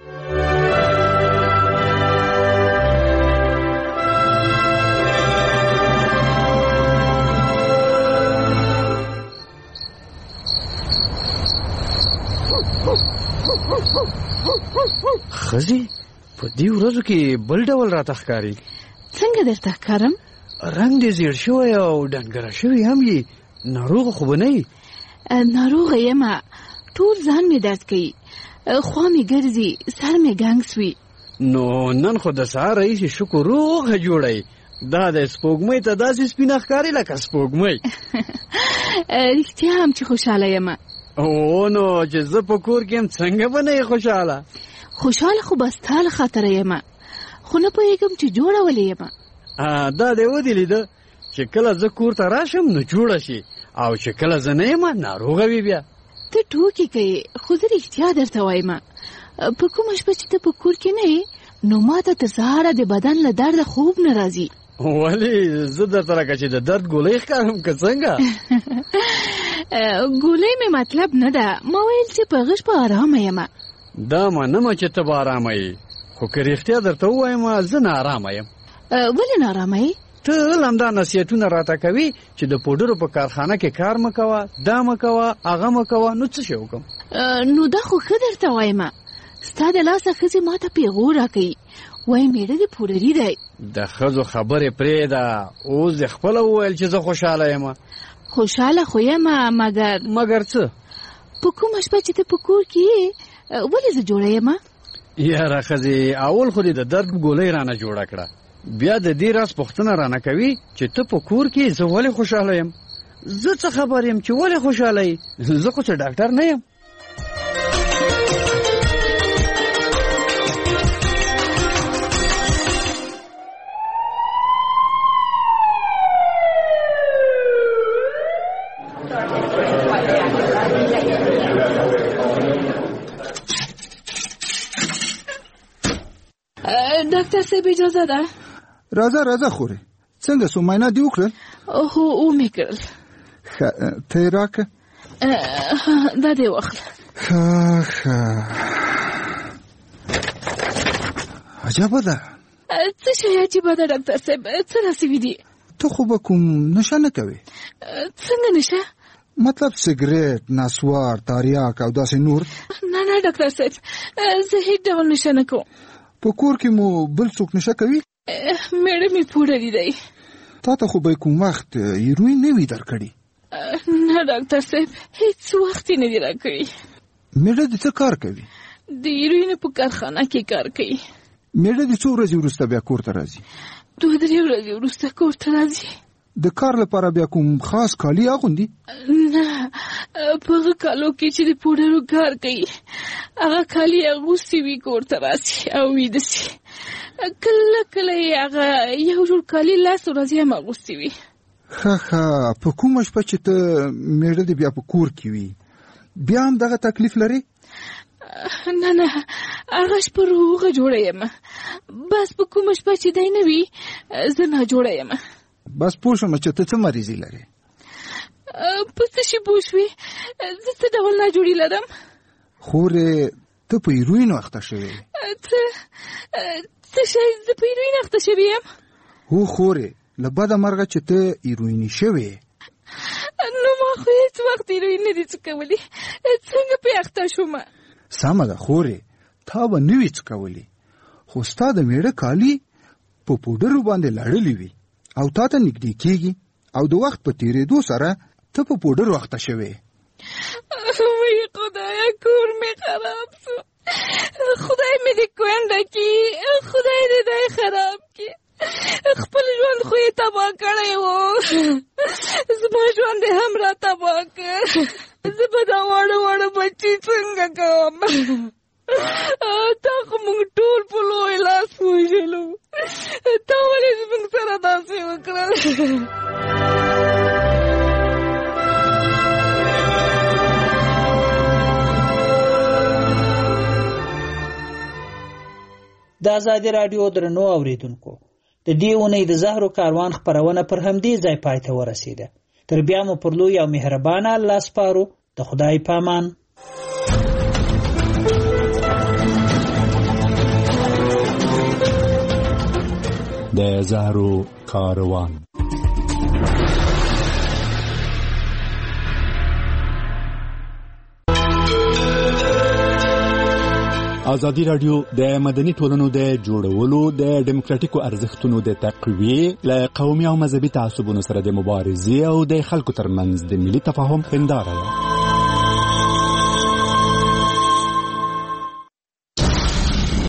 خزي په دې ورځو کې بل ډول راته ښکاري څنګه درته ښکارم رنګ دې زیړ شوی او ډنګره شوی هم یې ناروغه خو به نه یې ناروغه یم ټول ځان مې درد کوي خوا مې ګرځي سر مې ګنګ سوي نو نن خو د سهار راهیسې شکر روغه جوړی دا د سپوږمۍ ته داسې سپینه ښکاري لکه سپوږمۍ رښتیا هم چې خوشحاله یم او نو چې زه په کور کې یم څنګه به نه یې خوشحاله خو به ستا له خاطره یم خو نه پوهېږم چې جوړه ولې یم دا دې ودې لیده چې کله زه کور ته راشم نو جوړه شي او چې کله زه نه یم ناروغه وي بیا ته ټوکې کوې خو زه رښتیا درته وایم په کومه شپه چې ته په کور کې نه یې نو ما ته تر سهاره د بدن له درده خوب نه راځي ولې زه درته لکه چې د درد ګولۍ ښکارم که څنګه ګولۍ مې مطلب نه ده ما ویل چې په غش په ارامه یم دا منمه چې ته به ارامه یې خو که رښتیا درته ووایم زه ناارامه یم ولې ناارامه یې ته همدا نصیحتونه راته کوي چې د پوډرو په کارخانه کې کار مه کوه دا مه کوه هغه مه کوه نو څه شی وکړم نو دا خو ښه درته وایم ستا د لاسه ښځې ما ته پیغور راکوي وایي میړه دې پوډري دی د ښځو خبرې پرېږده اوس دې خپله وویل چې زه خوشحاله یم خوشحاله خو یم مګر څه په کومه شپه چې ته په کور کې یې ولې زه جوړه یم یاره ښځې اول خو دې د درد ګولۍ رانه جوړه کړه بیا د دې راز پوښتنه رانه کوي چې ته په کور کې زه ولې خوشحاله یم زه څه خبر یم چې ولې خوشحاله یې زه خو څه ډاکټر نه یم ډاکټر صاحب اجازه ده راځه خورې څنګه څو معاینه دې وکړل هو ومې کړل ته یې راکړه دا دې واخله عجبه ده څه شی عجیبه ده ډاکټر صاحب څه راسوي دي ته خو به کوم نشه نه کوې څنګه نشه مطلب سګریټ نسوار تاریاک او داسې نور نه ډاکټر صاحب زه هیڅ ډول نشه نه کوم په کور کې مو بل څوک نشه کوي میړه مې پوډري دی تا ته خو به کوم وخت هیروین نه وي درکړي نه ډاکټر صاحب هیڅ وخت یې نه دی راکړي میړه دې څه کار کوي د هیروین په کارخانه کې کار کوي میړه دې څو ورځې وروسته بیا کور ته راځي 2-3 ورځې وروسته کور ته راځي د کار لپاره بیا کوم خاص کالي اغوندي نه په هغه کالو کې چې د پوډرو کار کوي هغه کالي اغوستي وي کور ته راسي او ویده سي کله یې هغه یو جوړ کالي 10 ورځې هم اغوستي وي ښه په کومه شپه چې ته میړه دې بیا په کور کې وي بیا هم دغه تکلیف لري نه هغه شپه روغه جوړه یم بس په کومه شپه چې دی نه وي زه نه جوړه یم بس پوه شوم چې ته څه مریضي لرې په څه شي پوه شوې زه څه ډول ناجوړي لرم خورې ته په هیروین اخته شوې. څه شی زه په هیروین اخته شوې یم؟ هو خورې له بده مرغه چې ته هیرویني شوې. نو ما خو هېڅ وخت هیروین نه دي څکولي، څنګه پې اخته شومه؟ سمه ده خورې، تا به نه وي څکولي، خو ستا د میړه کالي په پوډرو باندې لړلي وي او تا ته نږدې کېږي او د وخت په تېرېدو سره ته په پوډرو اخته شوې. وای خدایا کور مې خراب شو، خدای مې دې کونډه کړي، خدای دې دی خراب کړي، خپل ژوند خو یې تباه کړی و، زما ژوند یې هم را تباه کړ، زه به دا واړه واړه بچي څنګه کوم؟ تا خو موږ ټول په لوی لاس وژلو، تا ولې زموږ سره داسې وکړل؟ د ازادي راډیو درنو اوریدونکو، د دې اونۍ د زهرو کاروان خپرونه پر همدې ځای پای ته ورسېده. تر بیا مو پر لوی او مهربانه الله سپارو. د خدای پامان. د زهرو کاروان. ازادي راډیو د مدني ټولنو د جوړولو د ډیموکراتیکو ارزښتونو د تقویې له قومي او مذهبي تعصبونو سره د مبارزې او د خلکو ترمنځ د ملي تفاهم هنداره ده.